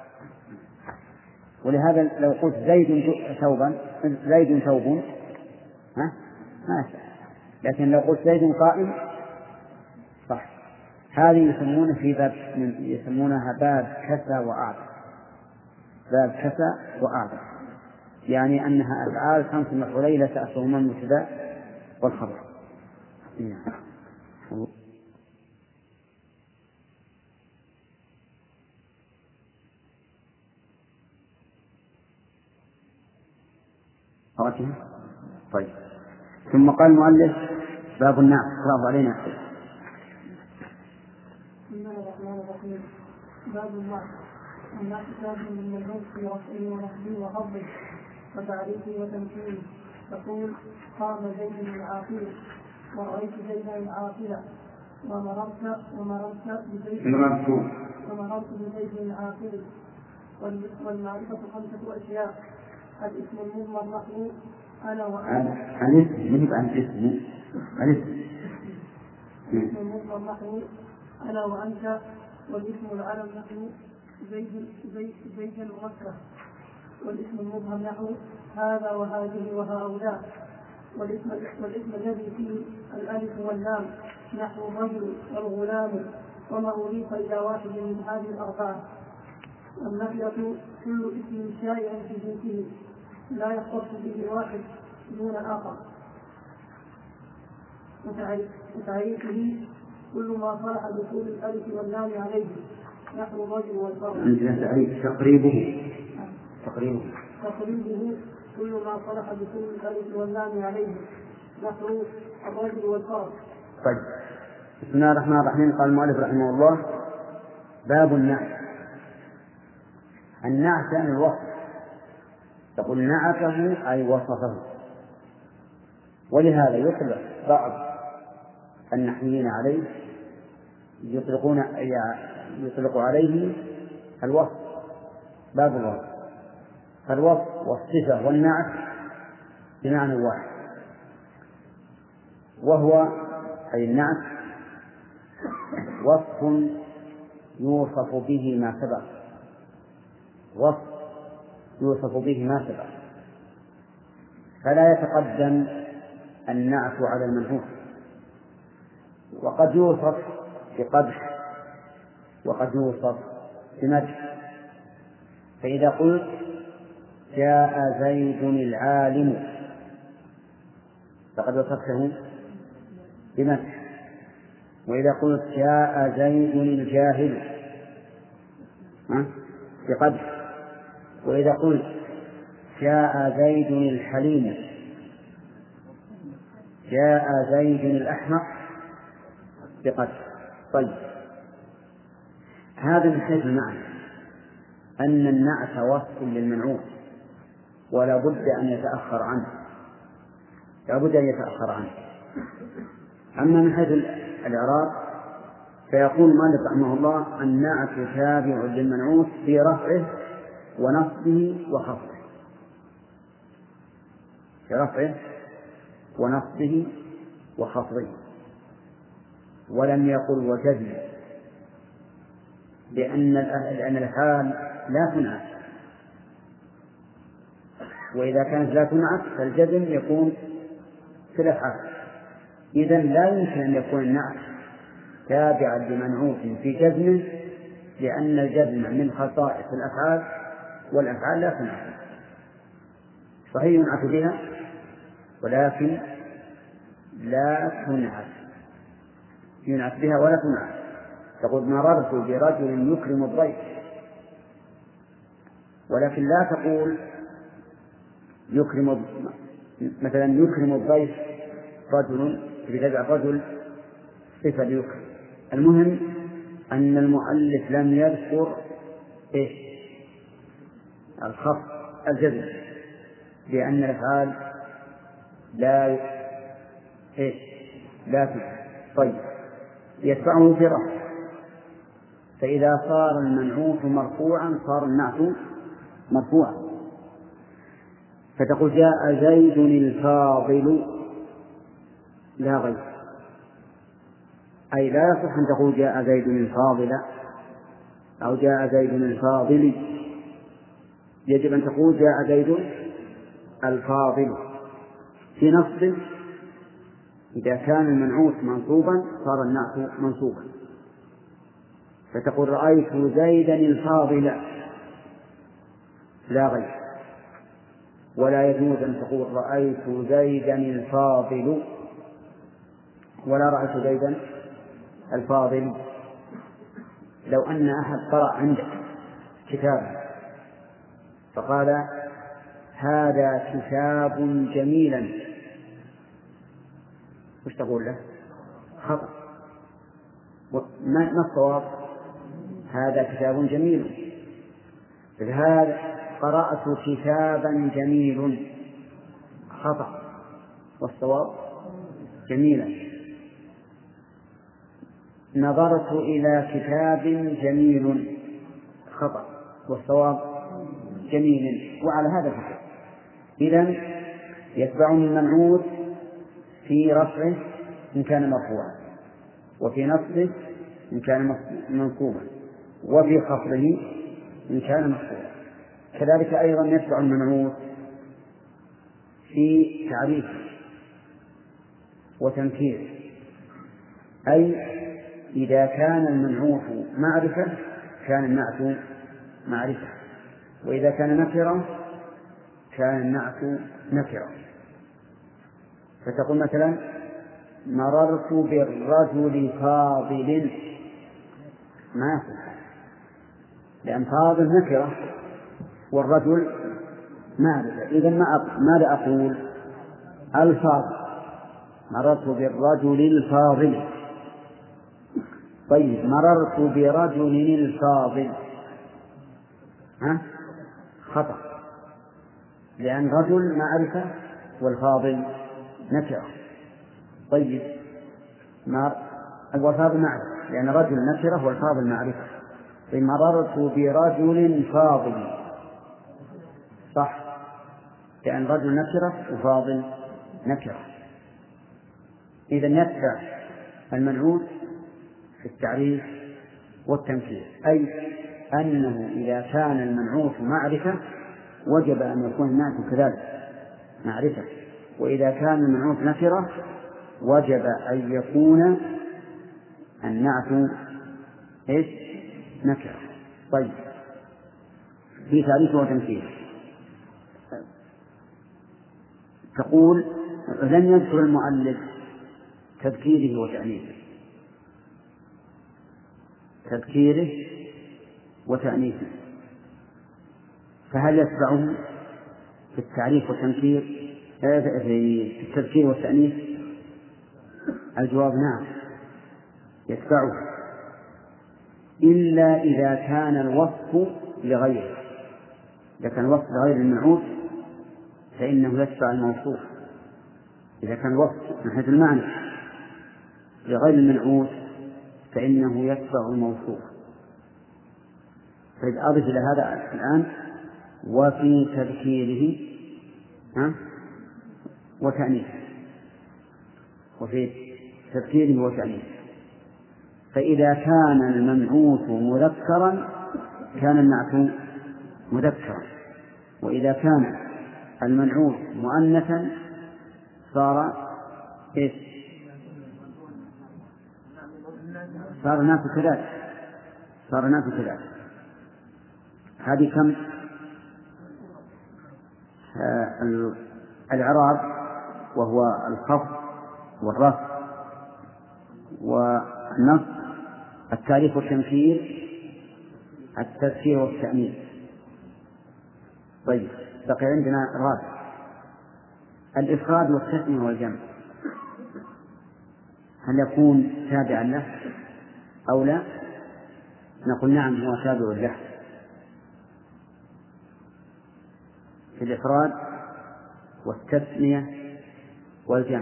ولهذا لو قلت زيد ثوبا زيد ثوب ها ما شاء، لكن لو قلت زيد قائم صح. هذه يسمونه في باب يسمونها باب كسى وأعطى، باب كسى وأعطى، يعني أنها أفعال خمس مفعولين لا تأخذهما المبتدأ والخبر. طيب ثم قال المؤلف باب النعت. اقرأه علينا. بسم الله الرحمن الرحيم. باب النعت. النعت كتاب من المنعوت في رفعه ونصبه وخفضه وتعريفه وتمثيله. تقول قام زيد العاقل ورأيت زيدا العاقل ومررت ومررت بزيد ومررت بزيد العاقل. والمعرفة خمسة أشياء: الاسم المضمر نحو أنا وأنت. عن اسم يجب عن اسم عن اسم الاسم المضمر نحو أنا وأنت، والاسم العلم نحو زيد زيد زيد ومكة، والاسم المبهم نحو هذا وهذه وهؤلاء، والاسم والاسم الذي فيه الألف واللام نحو الرجل والغلام وما أضيف إلى واحد من هذه الأربعة. والنكرة كل اسم شائع في جنسه لا يختص به واحد دون آخر. وتعريفه كل ما صلح دخول الألف واللام عليه نحو الرجل والفرد. تقريبه تقريبه تقريبه كل ما صلح دخول الألف واللام عليه نحو الرجل والفرد. طيب بسم الله الرحمن الرحيم. قال المؤلف رحمه الله باب النعت. النعت يعني الوصف، تقول نعته أي وصفه. ولهذا يطلق بعض النحويين عليه يطلقون يطلق عليه الوصف، باب الوصف. فالوصف والصفة والنعت بمعنى واحد، وهو أي النعت وصف يوصف به ما سبق، وصف يوصف به ما سبق، فلا يتقدم النعت على المنعوت. وقد يوصف بقدح وقد يوصف بمدح. فإذا قلت جاء زيد العالم فقد وصفته بمدح، وإذا قلت جاء زيد الجاهل بقدح، وإذا قلت جاء زيد الحليم جاء زيد الأحمق بقدح. طيب هذا من حيث المعنى أن النعت وصف للمنعوت ولا بد أن يتأخر عنه، لا بد أن يتأخر عنه. أما من حيث الإعراب فيقول مالك رحمه الله النعت تابع للمنعوت في رفعه ونصبه وخفضه، في رفعه ونصبه وخفضه، ولم يقل وجزم، لأن لأن الأفعال لا تنعت، وإذا كانت لا تنعت فالجزم يكون في الأفعال. إذن لا يمكن أن يكون النعت تابعا لمنعوت في جزمه، لأن الجزم من خصائص الأفعال، والأفعال لا تنعت. صحيح ينعت بها ولكن لا تنعت، ينعت بها ولا تنعت. تقول مررت برجل يكرم الضيف، ولكن لا تقول يكرم مثلا يكرم الضيف رجل، بتجعل رجل صفة ليكرم. المهم أن المؤلف لم يذكر إيش الخفض الجزم، لأن الأفعال لا إيش لا تنعت. طيب يتبعه في رفع، فإذا صار المنعوت مرفوعا صار النعت مرفوعا، فتقول جاء زيد الفاضل لا غير، أي لا يصح أن تقول جاء زيد الفاضل أو جاء زيد الفاضل، يجب أن تقول جاء زيد الفاضل في نصب. إذا كان المنعوت منصوبا صار النعت منصوبا، فتقول رأيت زيدا الفاضل لا غير. ولا يجوز أن تقول رأيت زيدا الفاضل ولا رأيت زيدا الفاضل. لو أن أحد قرأ عندك كتابا فقال هذا كتاب جميلا، وش تقول له؟ خطأ. ما الصواب؟ هذا كتاب جميل. هذا قرأت كتابا جميل، خطأ، والصواب جميلا. نظرت إلى كتاب جميل، خطأ، والصواب جميل. وعلى هذا الفكر إذن يتبعني المنعوت في رفعه إن كان مرفوعا، وفي نصبه إن كان منصوبا، وفي خفضه إن كان مخفوضا. كذلك أيضا يتبع المنعوت في تعريفه وتنكيره، أي إذا كان المنعوت معرفة كان النعت معرفة، وإذا كان نكرة كان النعت نكرة. فتقول مثلا مررت بالرجل فاضل، ما يصح، لأن فاضل نكرة والرجل معرفة. إذن ماذا أقول؟ الفاضل، مررت بالرجل الفاضل. طيب مررت برجل الفاضل، ها؟ خطأ، لأن رجل معرفة والفاضل نكرة. طيب الفاضل معرفة لأن رجل نكرة والفاضل معرفة. طيب مررت برجل فاضل، صح، لأن رجل نكرة وفاضل نكرة. إذن يتبع المنعوت في التعريف والتنكير، أي أنه إذا كان المنعوت معرفة وجب أن يكون النعت كذلك معرفة، وإذا كان المنعوت نكرة وجب أن يكون النعت إيش؟ نكرة. طيب في تعريفه وتنكيره تقول لم يذكر المؤلف تذكيره وتأنيثه، تذكيره وتأنيثه، فهل يتبعه في التعريف والتنكير في التذكير والتأنيث؟ الجواب نعم يتبعه، إلا إذا كان الوصف لغيره. إذا كان الوصف لغير المنعوت فإنه يتبع الموصوف. إذا كان الوصف من حيث المعنى لغير المنعوت فإنه يتبع الموصوف. فإذا أضف إلى هذا الآن وفي تذكيره ها وتأنيثه، وفي تذكيره وتأنيثه. فإذا كان المنعوت مذكرا كان النعت مذكرا، وإذا كان المنعوت مؤنثا صار إيش؟ صار الناس كذلك، صار الناس كذلك. هذه كم؟ آه الإعراب وهو الخفض والرفع والنصب، التعريف والتنكير، التذكير والتأنيث. طيب بقي عندنا الرابع الإفراد والتثنية والجمع. هل يكون تابعا له أو لا؟ نقول نعم هو تابع له في الإفراد والتثنية والجمع.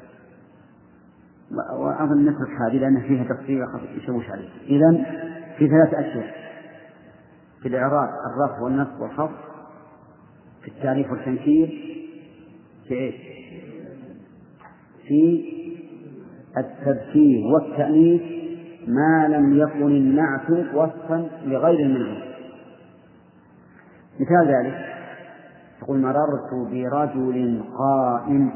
وأظن نترك هذه لأن فيها تفصيل يشوش عليه. إذن في ثلاث أشياء: في الإعراب الرفع والنصب والخفض، في التعريف والتنكير، في إيش؟ في التذكير والتأنيث ما لم يكن النعت وصفا لغير المنعوت. مثال ذلك تقول مررت برجل قائم،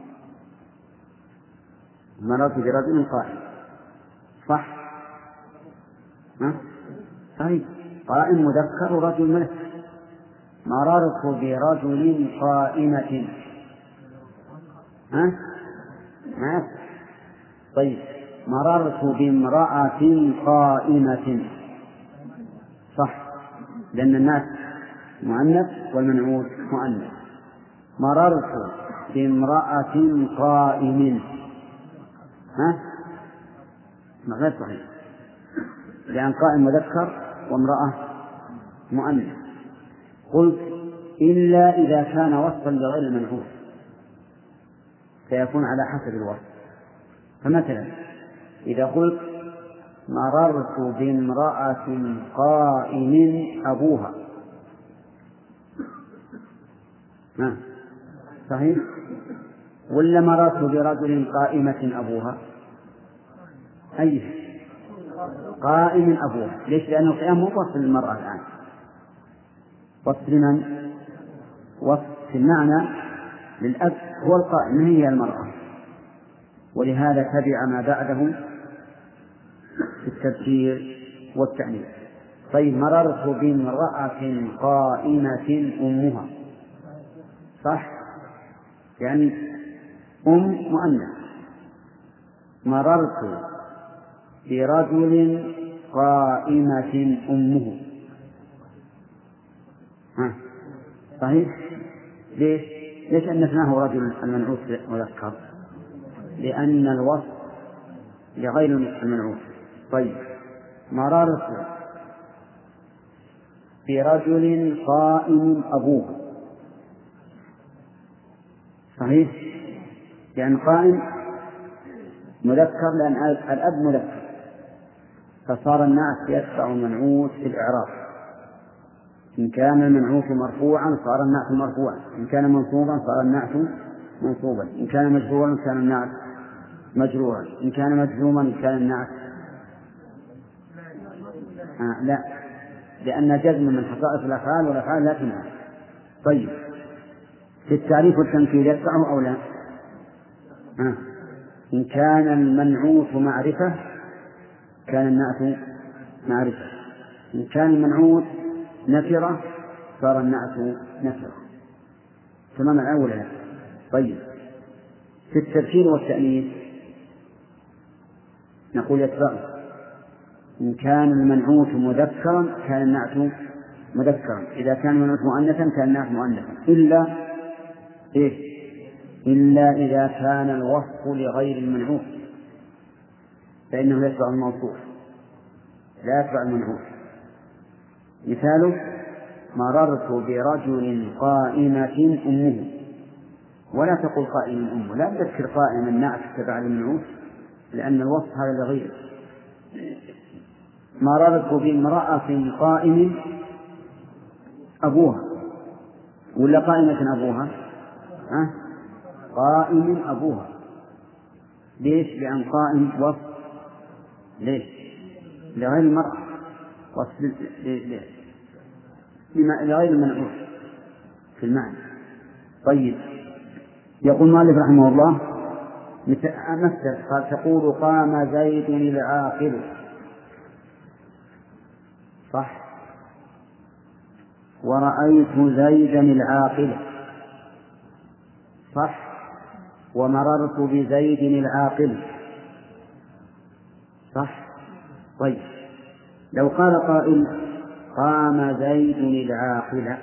مررت برجل قائم، صح؟ ها؟ صحيح، قائم مذكر ورجل مؤنث. مررت برجل قائمة، ها؟ ما؟ طيب مررت بامرأة قائمة، صح، لأن الناس مؤنث والمنعوت مؤنث. مررت بامرأة قائم، ها؟ ما غير صحيح، لأن قائم مذكر وامرأة مؤنث. قلت إلا إذا كان وصفا لغير المنعوت فيكون على حسب الوصف. فمثلا إذا قلت مررت بامرأة قائم أبوها، ها صحيح؟ ولا مررت برجل قائمة أبوها؟ أي قائم أبوها. ليش؟ لأن القيام مو وصف للمرأة الآن، وصف لمن؟ وصف في المعنى للأب هو القائم، ما هي المرأة، ولهذا تبع ما بعده في التذكير والتأنيث. طيب مررت بامرأة قائمة أمها، صح؟ يعني أم مؤنث. مررت برجل قائمة أمه، ها صحيح؟ ليش؟ ليش أنثناه رجل المنعوت مذكر؟ لأن الوصف لغير المنعوت. طيب مررت برجل قائم أبوه، صحيح؟ لأن قائم مذكر، لأن الأب مذكر، فصار النعت يتبع المنعوت في الإعراب. إن كان المنعوت مرفوعا صار النعت مرفوعا، إن كان منصوبا صار النعت منصوبا، إن كان مجرورا كان النعت مجرورا، إن كان مجزوما كان النعت آه لا، لأن جزم من خصائص الأفعال والأفعال لا تنعت. طيب في التعريف والتنكير يتبعه أو لا؟ آه. إن كان المنعوت معرفة كان النعت معرفة، إن كان المنعوت نكرة صار النعت نكرة. تمام الأولى. طيب في التذكير والتأنيث نقول يتبعه. إن كان المنعوت مذكرا كان النعت مذكرا، إذا كان المنعوت مؤنثا كان النعت مؤنثا، إلا إيه؟ إلا إذا كان الوصف لغير المنعوت فإنه يتبع الموصوف لا يتبع المنعوت. مثاله مررت برجل قائمة أمه، ولا تقل قائم أمه، لا تذكر قائم النعت تبع المنعوت لأن الوصف هذا لغيره. مررت بامرأة قائم أبوها، ولا قائمة أبوها؟ أه؟ قائم أبوها. ليش؟ لأن قائم وصف ليش؟ لغير المرأة، وصف لغير المنعوت في المعنى. طيب، يقول المؤلف رحمه الله مثل قال تقول قام زيد العاقل، صح؟ ورأيت زيدا العاقل، صح؟ ومررت بزيد العاقل، صح؟ طيب، لو قال قائل قام زيد العاقل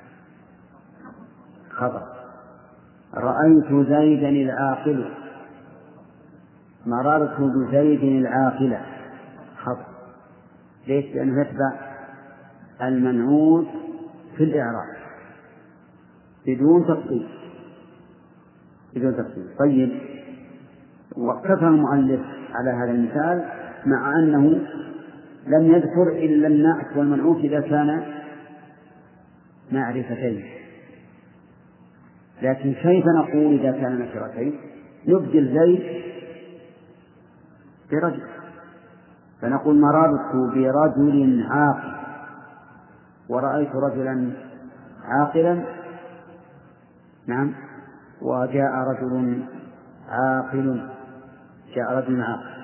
خطأ، رأيت زيدا العاقل، مررت بزيد العاقل خطأ. ليش؟ لأنه يتبع المنعوت في الإعراب بدون تفصيل بدون تفصيل. طيب، واقتفى المؤلف على هذا المثال مع أنه لم يذكر إلا النعت والمنعوت إذا كان معرفتين، لكن كيف نقول إذا كان نكرتين؟ نبدل زيد برجل، فنقول مررت برجل عاقل ورأيت رجلا عاقلا، نعم، وجاء رجل عاقل، جاء رجل عاقل.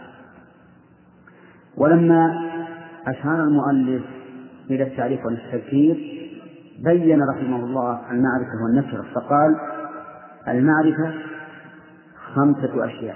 ولما أشار المؤلف إلى التعريف والتذكير بين رحمه الله المعرفة والنكرة، فقال المعرفة خمسة أشياء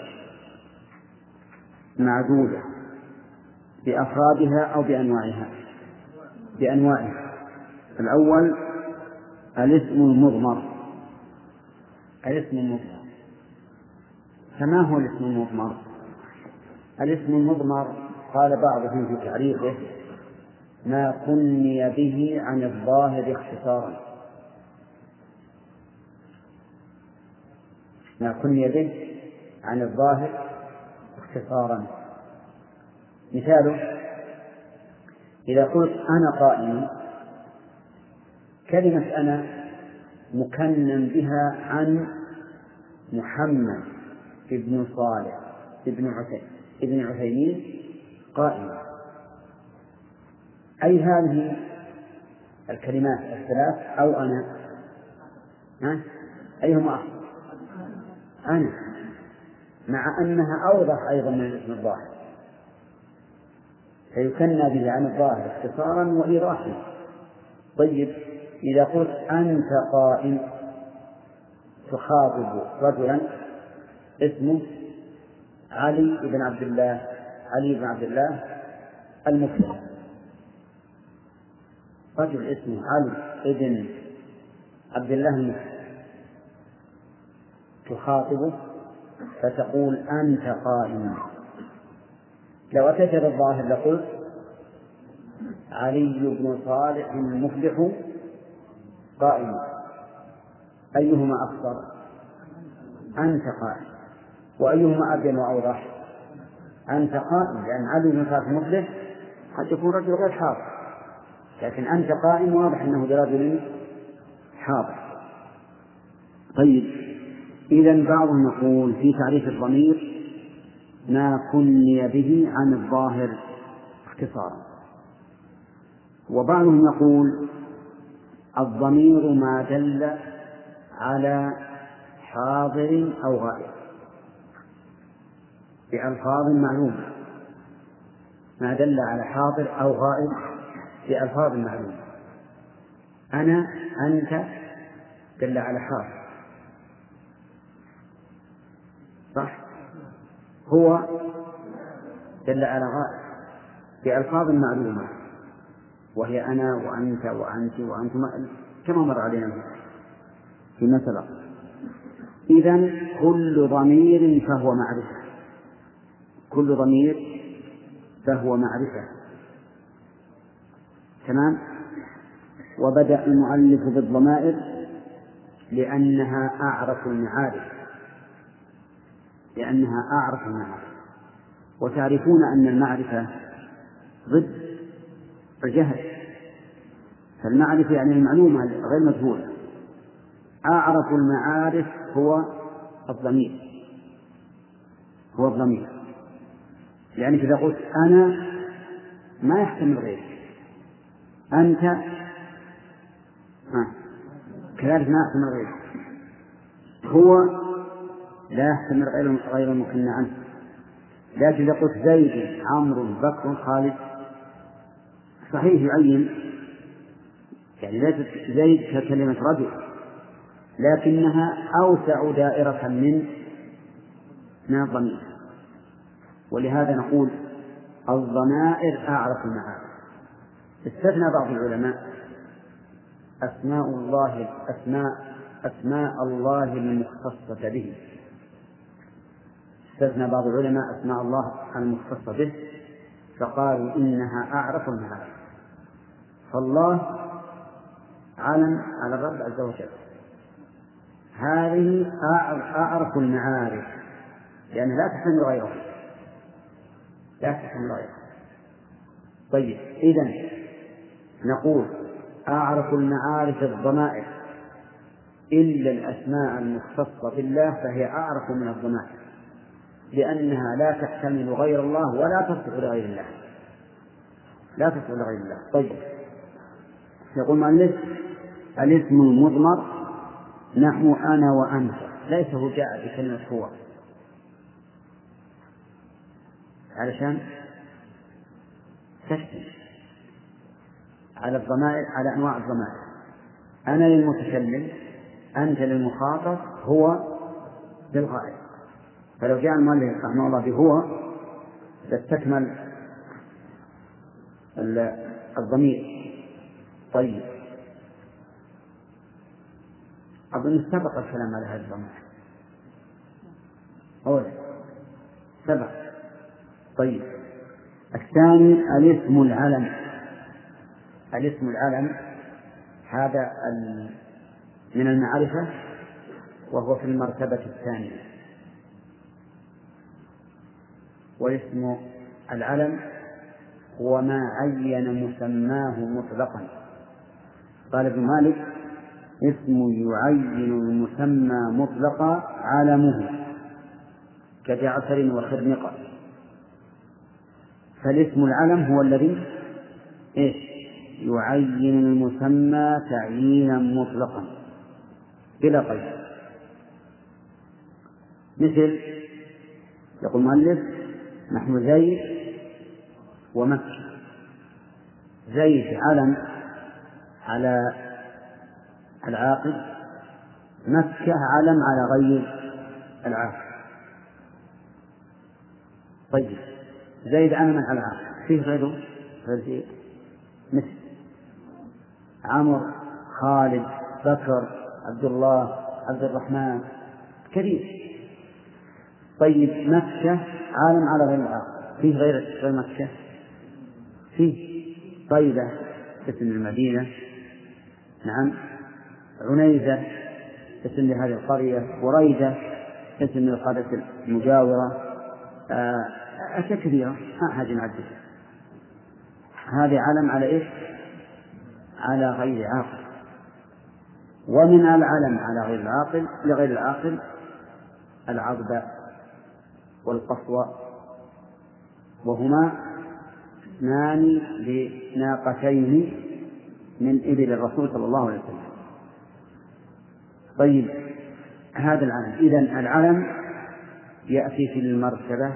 معدودة بأفرادها أو بأنواعها بأنواعها الأول الاسم المضمر. الاسم المضمر، فما هو الاسم المضمر؟ الاسم المضمر قال بعضهم في تعريفه ما كني به عن الظاهر اختصارا، ما كني به عن الظاهر اختصارا. مثاله إذا قلت أنا قائم، كلمة أنا مكنن بها عن محمد ابن صالح ابن عثيمين ابن عثيمين قائم. أي هذه الكلمات الثلاث أو أنا؟ ها؟ أيهما أفضل؟ أنا، مع أنها أوضح أيضا من الاسم الظاهر، فيكنى به عن الظاهر اختصارا وإيضاحا. طيب، إذا قلت أنت قائم تخاطب رجلا اسمه علي بن عبد الله علي بن عبد الله المسلم، رجل اسمه علي بن عبد الله المسلم تخاطبه فتقول أنت قائم. لو أتيت بالظاهر لقلت علي بن صالح المفلح قائم، أيهما أكثر؟ أنت قائم. وأيهما أبين وأوضح؟ أنت قائم، لأن علي بن صالح المفلح قد يكون رجل غير حاضر، لكن أنت قائم واضح أنه برجل حاضر. طيب، إذن بعضهم يقول في تعريف الضمير ما كني به عن الظاهر اختصارا، وبعضهم يقول الضمير ما دل على حاضر أو غائب بألفاظ معلومة، ما دل على حاضر أو غائب بألفاظ معلومة. أنا أنت دل على حاضر، صح؟ هو دل على غائب بألفاظ معلومة، وهي أنا وأنت وأنت وأنتم كما مر علينا في مثل. إذن كل ضمير فهو معرفة، كل ضمير فهو معرفة. تمام. وبدأ المؤلف بالضمائر لأنها أعرف المعارف لأنها أعرف المعارف وتعرفون أن المعرفة ضد الجهل، فالمعرفة يعني المعلومة غير مجهولة، أعرف المعارف هو الضمير، هو الضمير. يعني إذا قلت أنا ما يحتمل غيره، أنت ها كذلك ما يحتمل غيره، هو لا يحتمل غير المكنى عنه. لكن إذا قلت زيد عمرو بكر خالد صحيح يعين، يعني ليست زيد ككلمة رجل، لكنها أوسع دائرة من من الضمير. ولهذا نقول الضمائر أعرف المعارف. استثنى بعض العلماء أسماء الله أسماء أسماء الله المختصة به، استثنى بعض العلماء أسماء الله المختصة به فقالوا إنها أعرف المعارف. فالله علم على الرب عز وجل، هذه أعرف المعارف لأن لا تحتمل غيره، لا تحتمل غيره. طيب إذن نقول أعرف المعارف الضمائر إلا الأسماء المختصة بالله فهي أعرف من الضمائر، لأنها لا تحتمل غير الله ولا تصلح لغير الله، لا تصلح لغير الله. طيب يقول مؤلف الاسم المضمر نحو أنا وأنت، ليس هو جاء بكلمة هو علشان تشتمل على الضمائر، على أنواع الضمائر. أنا للمتكلم، أنت للمخاطب، هو للغائب. فلو جاء المؤلف رحمه الله بهو لاستكمل الضمير. طيب أظن سبق الكلام على هذا الضمائر أولا سبق. طيب الثاني الاسم العلم. الاسم العلم هذا من المعرفة وهو في المرتبة الثانية. والاسم العلم هو ما عين مسماه مطلقا. قال ابن مالك اسم يعين المسمى مطلقا علمه كجعفر وخرنقة. فالاسم العلم هو الذي إيش يعين المسمى تعيينا مطلقا بلا قيد. مثل يقول المؤلف نحن زيد ومكة. زيد علم على العاقل، مكة علم على غير العاقل. طيب زيد علم على العاقل، فيه غيره غير مثل عمرو خالد بكر عبد الله عبد الرحمن كثير. طيب مكة عالم على غير العاقل، فيه غير غير مكة، فيه طيبة اسم المدينة، نعم، عنيزة اسم لهذه القرية، وريدة اسم للقرية المجاورة، أشياء كثيرة ما حاجة نعدد. هذه علم على إيش؟ على غير عاقل. ومن العلم على غير العاقل لغير العاقل العضب والقصوى، وهما اثنان لناقتين من إبل الرسول صلى الله عليه وسلم. طيب هذا العلم. إذن العلم يأتي في المرتبة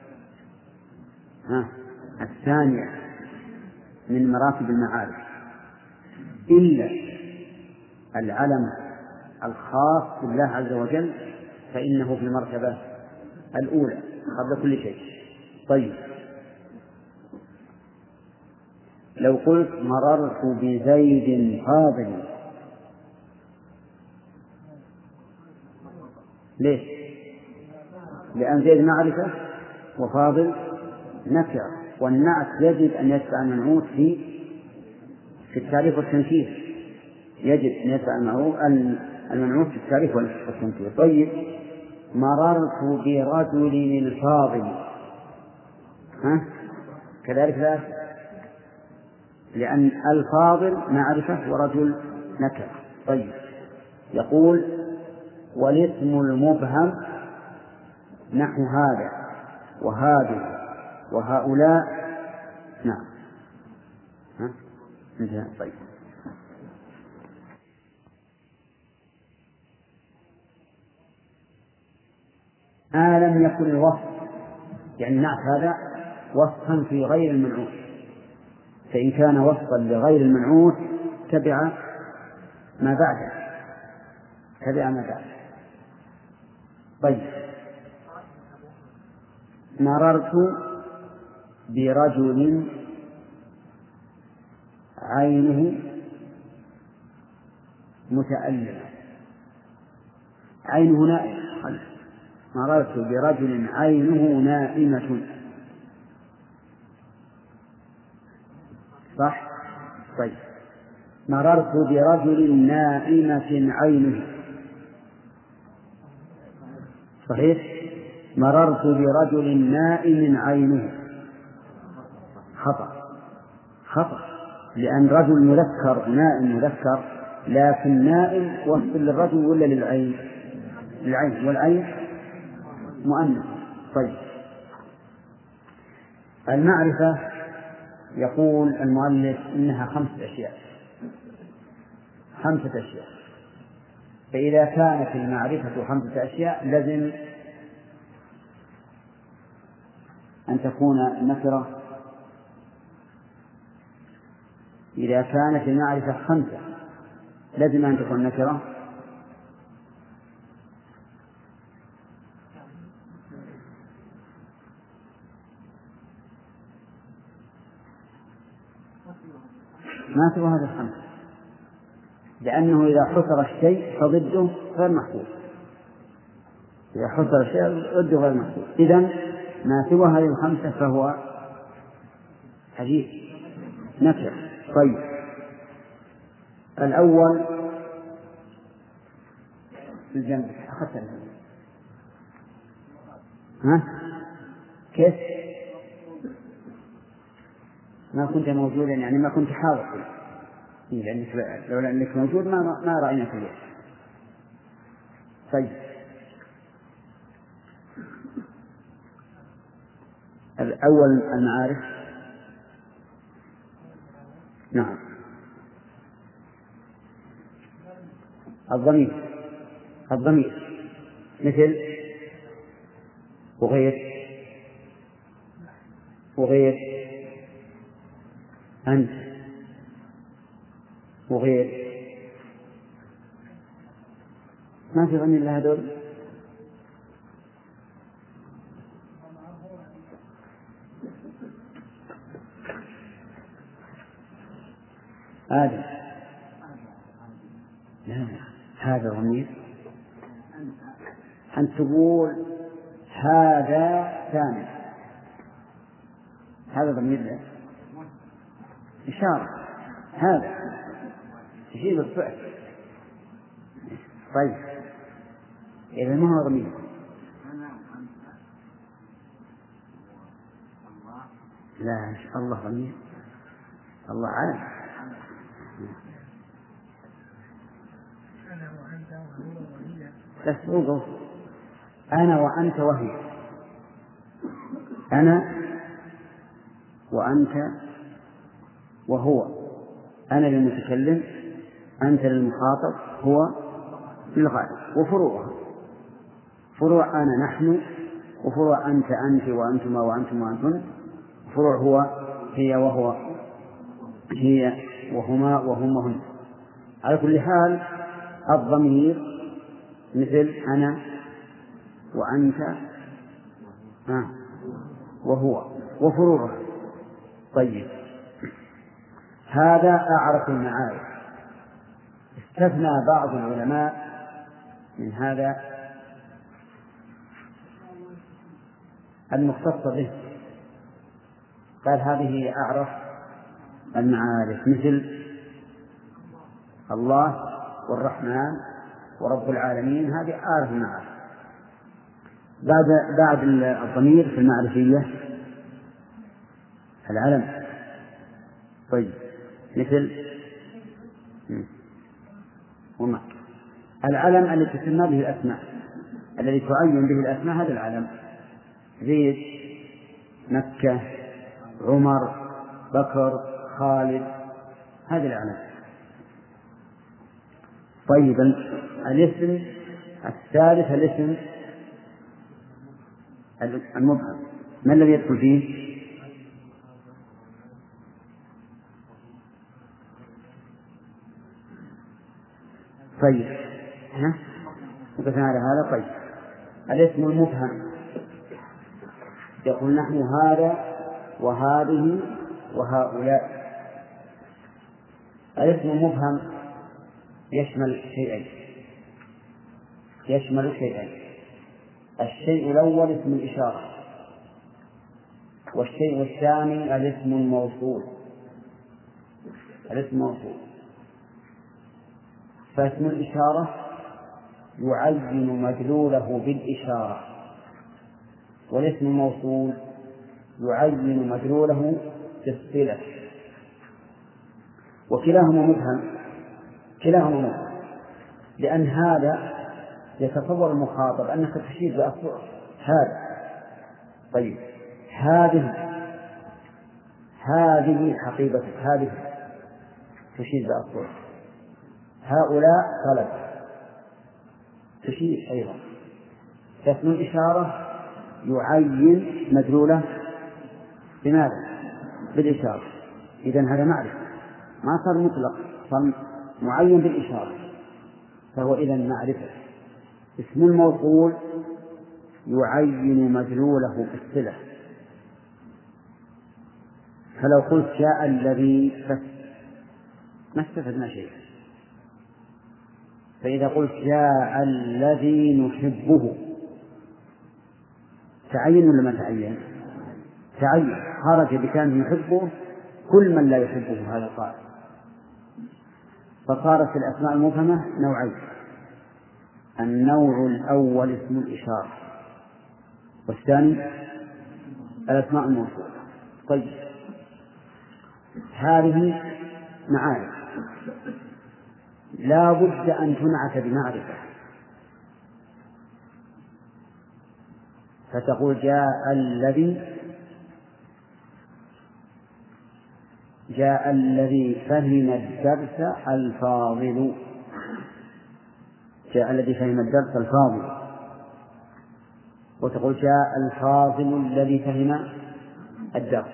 ها الثانية من مراتب المعارف، إلا العلم الخاص بالله عز وجل فإنه في المرتبة الأولى قبل كل شيء. طيب لو قلت مررت بزيد فاضل، ليش؟ لأن زيد معرفة وفاضل نكرة، والنعت يجب أن يتبع المنعوت في في التعريف والتنكير، يجب أن يتبع المنعوت في التعريف والتنكير. طيب مررت برجل الفاضل، ها كذلك لا، لأن الفاضل معرفة ورجل نكرة. طيب يقول والاسم المبهم نحو هذا وهذه وهؤلاء. نعم. ها؟ انتهى. طيب. ما لم يكن الوصف، يعني نعت هذا وصفا في غير المنعوت، فإن كان وصفا لغير المنعوت تبع ما بعده تبع ما بعده. طيب. مررت برجل عينه متألمة. عينه نائمة. مررت برجل عينه نائمة. صح؟ طيب. مررت برجل نائمة عينه. صحيح؟ مررت برجل نائم عينه. خطأ. خطأ، لأن رجل مذكر نائم مذكر، لكن نائم وصف للرجل ولا للعين؟ للعين، والعين مؤنث. طيب. المعرفة يقول المؤلف إنها خمسة أشياء خمسة أشياء فإذا كانت المعرفة خمسة أشياء لازم أن تكون النكرة. إذا كانت المعرفة خمسة لازم أن تكون نكرة. ما سوى هذا الخمسة، لأنه إذا حصر الشيء فضده غير محفوظ. إذا حصر الشيء ضده غير محفوظ. إذن ما سوى هذه الخمسة فهو حديث نكرة. طيب. الأول في الجنب أخذت الجنب. ها؟ كيف؟ ما كنت موجودا، يعني ما كنت حاضر، لأنك لو لأنك موجود ما ما رأيناك اليوم. طيب. الأول المعارف. نعم. الضمير. الضمير مثل وغير وغير أنت وغير. ما في ضمير لها دور. آدم. لا، هذا ضمير. أن تقول هذا ثاني، هذا ضمير له إشارة، هذا تجيب الفعل. طيب. إذا ما هو ضمير. لا، الله ضمير. الله عالم. بس وقف. أنا وأنت وهي. أنا وأنت وهو. أنا للمتكلم، أنت للمخاطب، هو للغائب. وفروعها فروع أنا نحن، وفروع أنت أنت وأنتما وأنتم وأنتن، فروع هو هي وهو هي وهما وهم وهن. على كل حال الضمير مثل أنا وأنت وهو وفروعه. طيب. هذا أعرف المعارف. استثنى بعض العلماء من هذا المختص به، قال هذه أعرف المعارف، مثل الله والرحمن ورب العالمين، هذه أعرف المعارف. بعد بعد الضمير في المعرفية العلم. طيب. مثل وما العلم الذي تسمى به الأسماء، الذي تعين به الأسماء هذا العلم، زيد، مكة، عمر، بكر، خالد، هذا العلم. طيب الاسم الثالث الاسم المبهم، ما الذي يدخل فيه؟ طيب ها وقفنا على هذا. طيب الاسم المبهم يقول نحن هذا وهذه وهؤلاء. الاسم المبهم يشمل شيئين يشمل شيئين الشيء الأول اسم الإشارة، والشيء الثاني الاسم الموصول. الاسم الموصول فاسم الإشارة يعين مدلوله بالإشارة، والاسم الموصول يعين مدلوله بالصلة، وكلاهما مبهم كلاهما مبهم لأن هذا يتصور المخاطب أنك تشير بأصبع هذا. طيب هذه هذه حقيبتك، هذه تشير بأصبع، هؤلاء طلب تشير أيضا. فاسم الإشارة يعين مدلوله بماذا؟ بالإشارة. إذن هذا معرفة، ما صار مطلق، صار معين بالإشارة، فهو إذن معرفة. اسم الموصول يعين مدلوله بالصلة، فلو قلت جاء الذي ما استفدنا شيء. فإذا قلت جاء الذي نحبه تعين ولا ما تعين؟ تعين، خرج بكان يحبه كل من لا يحبه هذا القائل. فصارت الأسماء المبهمة نوعين: النوع الأول اسم الإشارة، والثاني الأسماء الموصولة. طيب هذه معارف لا بد أن تنعت بمعرفة، فتقول جاء الذي جاء الذي فهم الدرس الفاضل، جاء الذي فهم الدرس الفاضل. وتقول جاء الفاضل الذي فهم الدرس،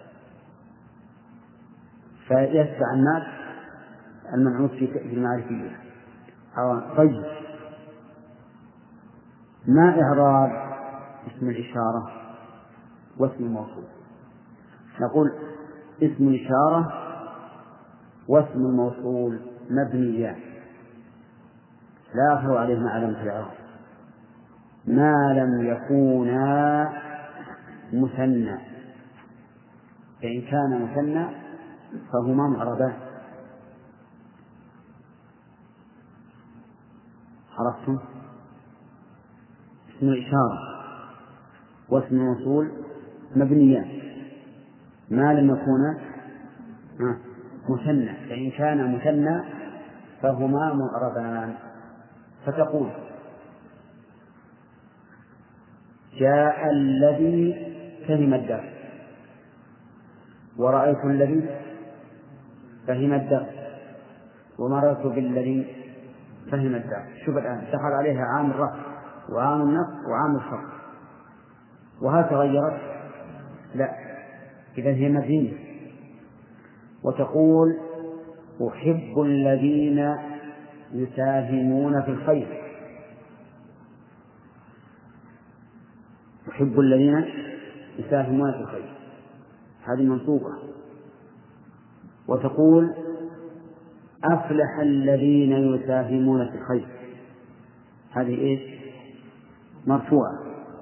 فيتبع الناس المنعوت في المعرفية. طيب ما إعراب اسم الإشارة واسم الموصول؟ نقول اسم الإشارة واسم الموصول مبنيان لا يظهر عليهما علامة الإعراب ما لم يكونا مثنى، فإن كان مثنى فهما معربان. عرفتم؟ اسم الإشارة واسم الموصول مبنيان ما لم يكونا مثنى، فإن كان مثنى فهما معربان. فتقول جاء الذي فهم الدرس، ورأيت الذي فهم الدرس، ومررت بالذي فهم الدرس. شوف الآن دخل عليها عام الرفع وعام النصب وعام الخفض، وهل تغيرت؟ لا، إذا هي مبنية. وتقول أحب الذين يساهمون في الخير، أحب الذين يساهمون في الخير، هذه منصوبة. وتقول أفلح الذين يساهمون في الخير، هذه إيش؟ مرفوعة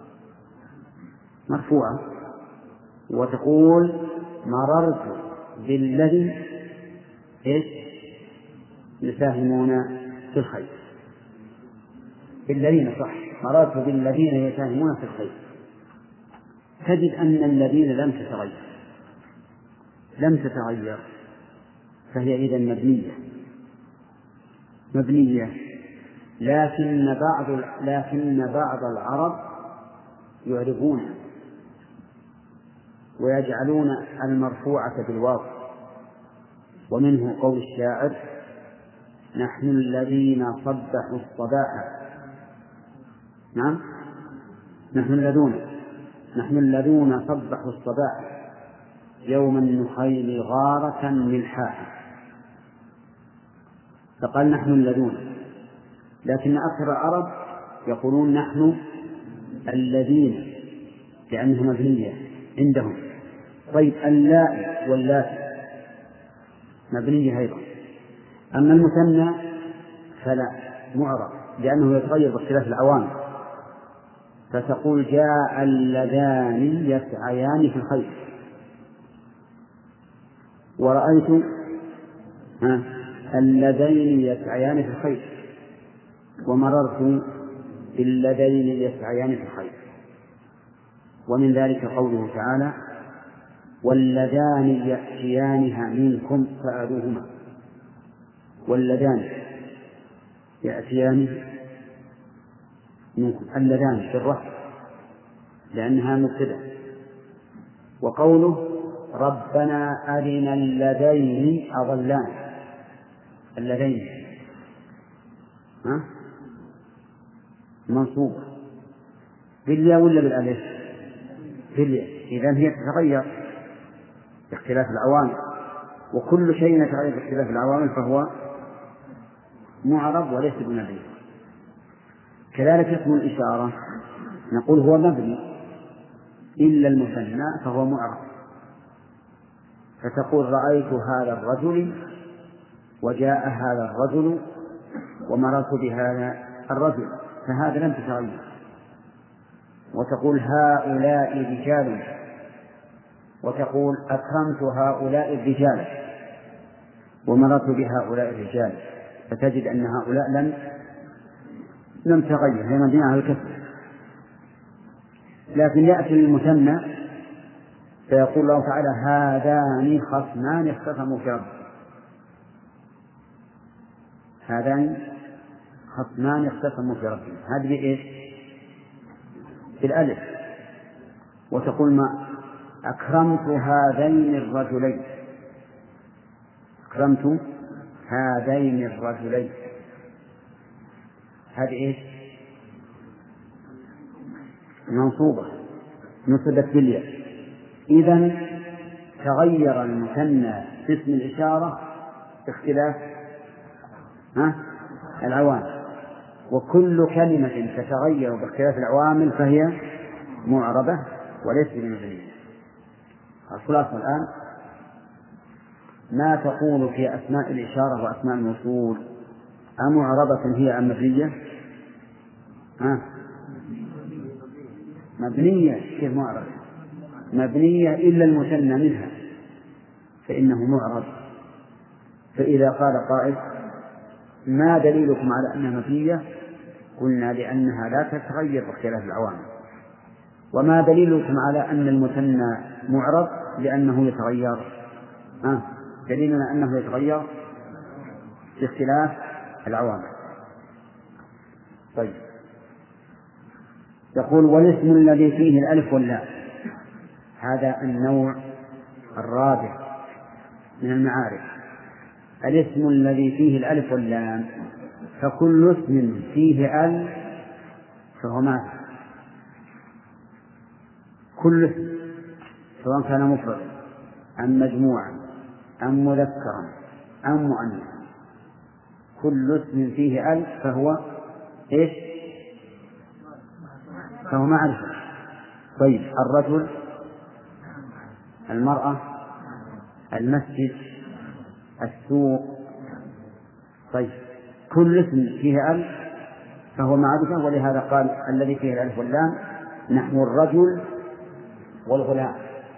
مرفوعة. وتقول مررت بالذي إيش؟ يساهمون في الخير، بالذين صح، مررت بالذين يساهمون في الخير. تجد أن الذين لم تتغير لم تتغير فهي إذن مبنية مبنية لكن بعض لكن بعض العرب يعرفون ويجعلون المرفوعة بالواو، ومنه قول الشاعر: نحن الذين صبحوا الصباح. نعم، نحن الذين نحن الذين صبحوا الصباح يوم النخيل غارة ملحاح. فقال نحن الذين، لكن أكثر العرب يقولون نحن الذين لأنها مبنية عندهم. طيب اللاء واللاتي مبنية أيضا. أما المثنى فلا، معرب لأنه يتغير باختلاف العوامل. فتقول جاء اللذان يسعيان في الخير، ورأيت اللذين يسعيان في الخير، ومررت باللذين يسعيان في الخير. ومن ذلك قوله تعالى: واللذان يأتيانها منكم فأذوهما. واللذان يأتيان منكم، اللذان بالرفع لأنها مبتدأ. وقوله ربنا أرنا اللذين أضلان، اللذين ها منصوب بالياء ولا بالألف؟ بالياء. إذن هي تتغير باختلاف العوامل، وكل شيء يتغير باختلاف العوامل فهو معرب وليس بمبني. كذلك اسم الإشارة نقول هو مبني إلا المثنى فهو معرب. فتقول رأيت هذا الرجل، وجاء هذا الرجل، ومررت بهذا الرجل، فهذا لم تتغير. وتقول هؤلاء رجال، وتقول أكرمت هؤلاء الرجال، ومررت بهؤلاء الرجال، فتجد أن هؤلاء لم لم تغير، هي مبنية على الكسر. لكن يأتي المثنى فيقول الله تعالى هذان خصمان اختصموا في ربهم، هذان خصمان اختصموا في ربهم، هذه بإيش؟ بالألف. وتقول ما أكرمت هذين الرجلين، أكرمت هذين الرجلين، هذه إيش؟ منصوبة نصبت بالياء. إذن تغير المثنى في اسم الإشارة باختلاف العوامل، وكل كلمة تتغير باختلاف العوامل فهي معربة وليس بمبنية. الخلاصة الآن ما تقول في أسماء الإشارة وأسماء الموصول، أمعربة هي أم مبنية؟ ها؟ مبنية. كيف معربة؟ مبنية إلا المثنى منها فإنه معرب. فإذا قال قائل ما دليلكم على أنها مبنية؟ قلنا لأنها لا تتغير باختلاف العوامل. وما دليلكم على أن المثنى معرب؟ لأنه يتغير. آه. دليلنا أنه يتغير باختلاف العوامل. طيب، يقول والاسم الذي فيه الألف واللام، هذا النوع الرابع من المعارف. الاسم الذي فيه الألف واللام، فكل اسم فيه ال فهو معرفة. كل اسم سواء كان مفردا أم مجموعا أم مذكرا أم مؤنثا، كل اسم فيه ال فهو إيش؟ فهو معرفة. طيب، الرجل، المرأة، المسجد، السوق. طيب، كل اسم فيه ال فهو معرفة، ولهذا قال الذي فيه الألف واللام نحو الرجل والغلام.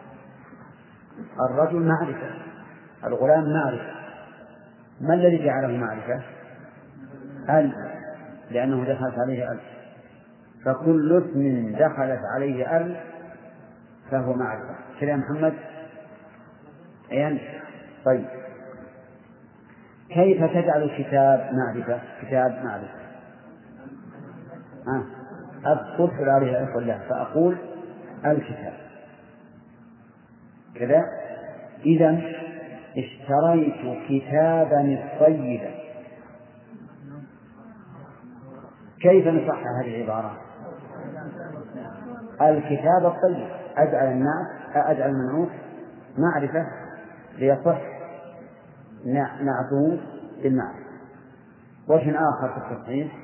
الرجل معرفة، الغلام معرفة. ما الذي جعله معرفة؟ ال، لأنه دخلت عليه ال. فكل اسم دخلت عليه ال فهو معرفة. كذا يا محمد؟ أيان؟ طيب، كيف تجعل الكتاب معرفة؟ كتاب معرفة آه. أدخل في الآلهة كلها فأقول الكتاب كذا. إذا اشتريت كتابا طيبا. كيف نصح هذه العبارة؟ الكتاب الطيب أجعل الناس أجعل المنعوت معرفة ليصح نعته بالمعرفة. وجه آخر في التصحيح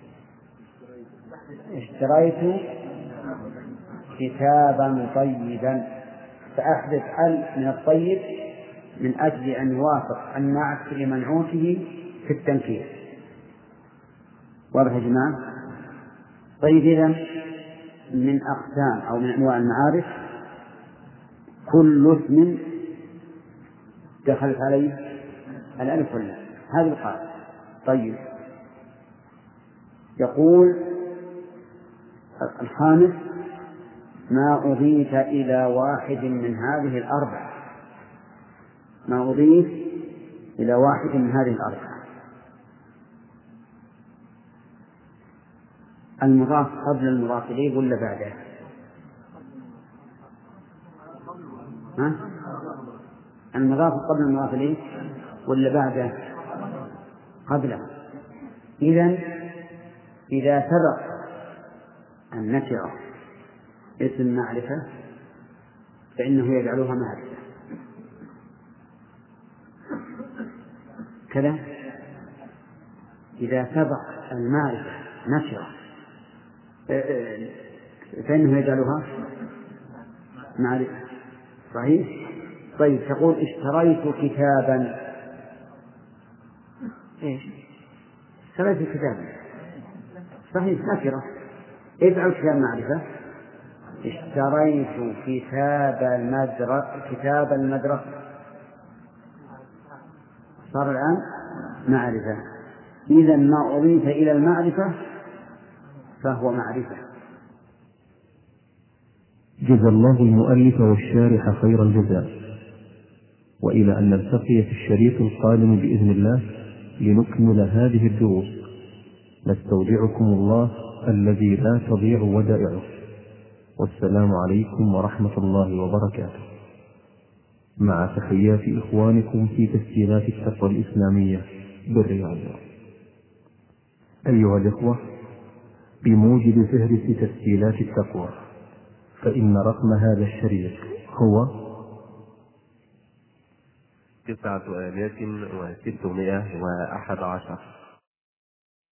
اشتريت كتابا طيبا فأحدث ال من الطيب من أجل أن يوافق النعت لمنعوته في التنكير. واضح يا جماعة؟ طيب إذن من أقسام أو من أنواع المعارف كل اسم دخلت عليه الألف واللام. هذه القاعدة. طيب يقول الخامس ما أضيف إلى واحد من هذه الأربع. ما أضيف إلى واحد من هذه الأربع. المضاف قبل المضاف إليه ولا بعده؟ ها؟ المضاف قبل المضاف إليه ولا بعده؟ قبله. إذن إذا سبق النكرة اسم معرفة فإنه يجعلها معرفة كذا. إذا سبق المعرفة نكرة فإنه يجعلها معرفة. صحيح؟ طيب تقول اشتريت كتابا. ايش؟ اشتريت كتابا صحيح نكرة. اجعل كتاب معرفة. اشتريت كتاب المدرسة كتاب المدرسة صار الآن معرفة. إذا ما أضيف إلى المعرفة فهو معرفة. جزا الله المؤلف والشارح خير الجزاء، وإلى أن نلتقي في الشريط القادم بإذن الله لنكمل هذه الدروس، نستودعكم الله الذي لا تضيع ودائعه، والسلام عليكم ورحمة الله وبركاته، مع تحيات إخوانكم في تسجيلات التقوى الإسلامية بالرياض. أيها الإخوة، بموجب فهرس تسجيلات التقوى فإن رقم هذا الشريط هو تسعة آلاف وستمائة وأحد عشر.